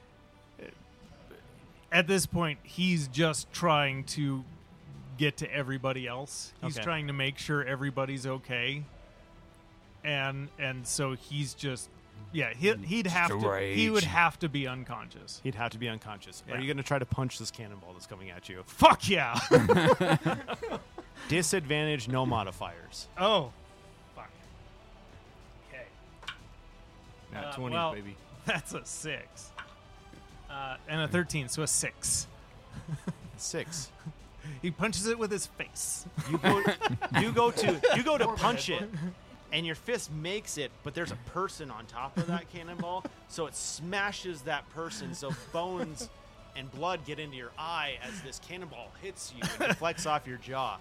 at this point, he's just trying to get to everybody else. He's Okay. trying to make sure everybody's okay. And and so he's just, yeah, he, he'd have to, he would rage. have to be unconscious. He'd have to be unconscious. Yeah. Are you going to try to punch this cannonball that's coming at you? Fuck yeah. Disadvantage, no modifiers. Oh. Fuck. Okay. Not Uh, twenty, well, baby. That's a six. Uh, and a thirteen, so a six. Six. He punches it with his face. You go. You go to. You go to punch it, and your fist makes it, but there's a person on top of that cannonball, so it smashes that person. So bones and blood get into your eye as this cannonball hits you and deflects off your jaw.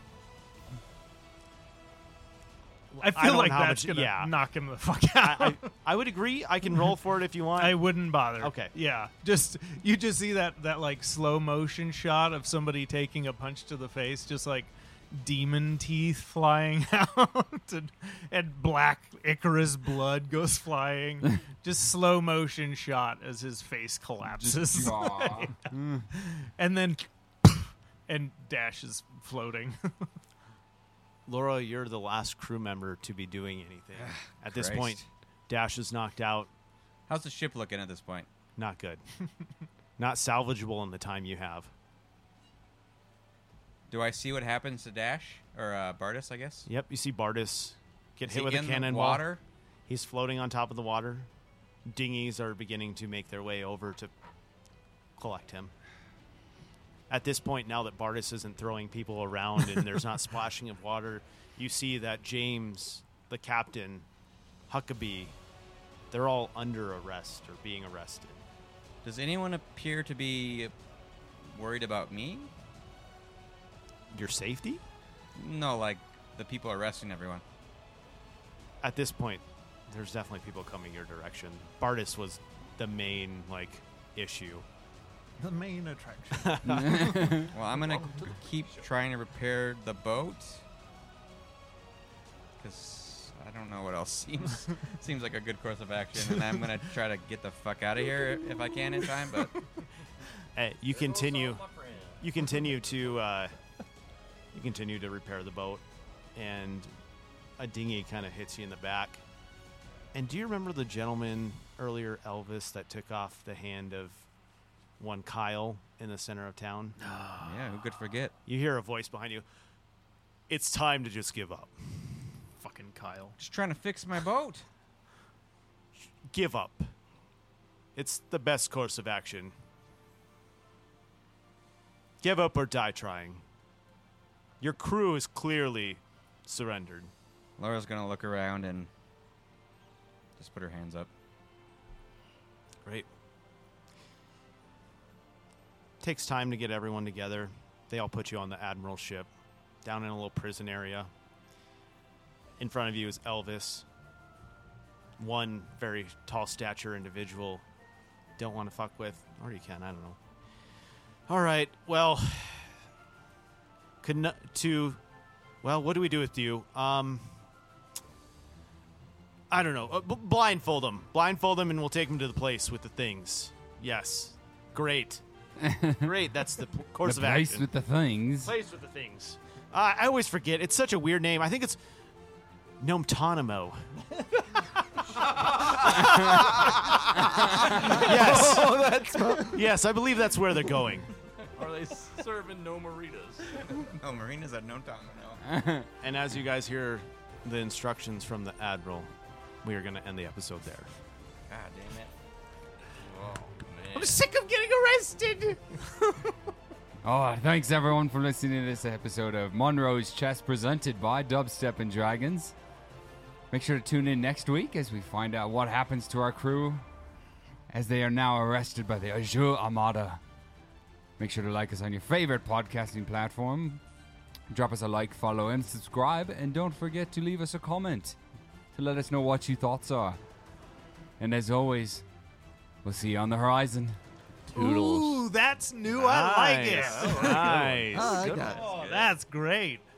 I I feel don't like know how that's much- gonna yeah. knock him the fuck out. I, I, I would agree. I can roll for it if you want. I wouldn't bother. Okay. Yeah. Just you just see that that like slow motion shot of somebody taking a punch to the face, just like demon teeth flying out and, and black Icarus blood goes flying. Just slow motion shot as his face collapses. And then and Dash is floating. Laura, you're the last crew member to be doing anything. At this Christ. point, Dash is knocked out. How's the ship looking at this point? Not good. Not salvageable in the time you have. Do I see what happens to Dash or uh, Bardis? I guess. Yep, you see Bardis get Is hit he with a in the cannonball. water? He's floating on top of the water. Dinghies are beginning to make their way over to collect him. At this point, now that Bardis isn't throwing people around and there's not splashing of water, you see that James, the captain, Huckabee, they're all under arrest or being arrested. Does anyone appear to be worried about me? Your safety? No, like the people arresting everyone. At this point, there's definitely people coming your direction. Bardis was the main, like, issue. The main attraction. Well, I'm gonna keep trying to repair the boat because I don't know what else seems seems like a good course of action, and I'm gonna try to get the fuck out of here if I can in time. But Hey, you continue. You continue to uh, you continue to repair the boat, and a dinghy kind of hits you in the back. And do you remember the gentleman earlier, Elvis, that took off the hand of one Kyle in the center of town? yeah, who could forget? You hear a voice behind you. It's time to just give up. Fucking Kyle. Just trying to fix my boat. Give up. It's the best course of action. Give up or die trying. Your crew is clearly surrendered. Laura's gonna look around and just put her hands up. Great. Takes time to get everyone together. They all put you on the Admiral ship, down in a little prison area. In front of you is Elvis. One very tall stature individual. Don't want to fuck with, or you can, I don't know. All right, well, could not, to, well, what do we do with you? Um, I don't know. Uh, b- blindfold them. Blindfold them, and we'll take them to the place with the things. Yes. Great. Great. That's the p- course the of place action. with the things. Place with the things. Uh, I always forget. It's such a weird name. I think it's Gnometonimo. Yes. Oh, that's Yes, I believe that's where they're going. Are they serving no maritas? Oh, Marina's at no time now. And as you guys hear the instructions from the Admiral, we are going to end the episode there. God damn it. Whoa. I'm sick of getting arrested. Oh, thanks everyone for listening to this episode of Monroe's Chess presented by Dubstep and Dragons. Make sure to tune in next week as we find out what happens to our crew as they are now arrested by the Azure Armada. Make sure to like us on your favorite podcasting platform. Drop us a like, follow, and subscribe. And don't forget to leave us a comment to let us know what your thoughts are. And as always, we'll see you on the horizon. Toodles. Ooh, that's new. I like it. Nice. Nice. Oh, I got it. Oh, that's great.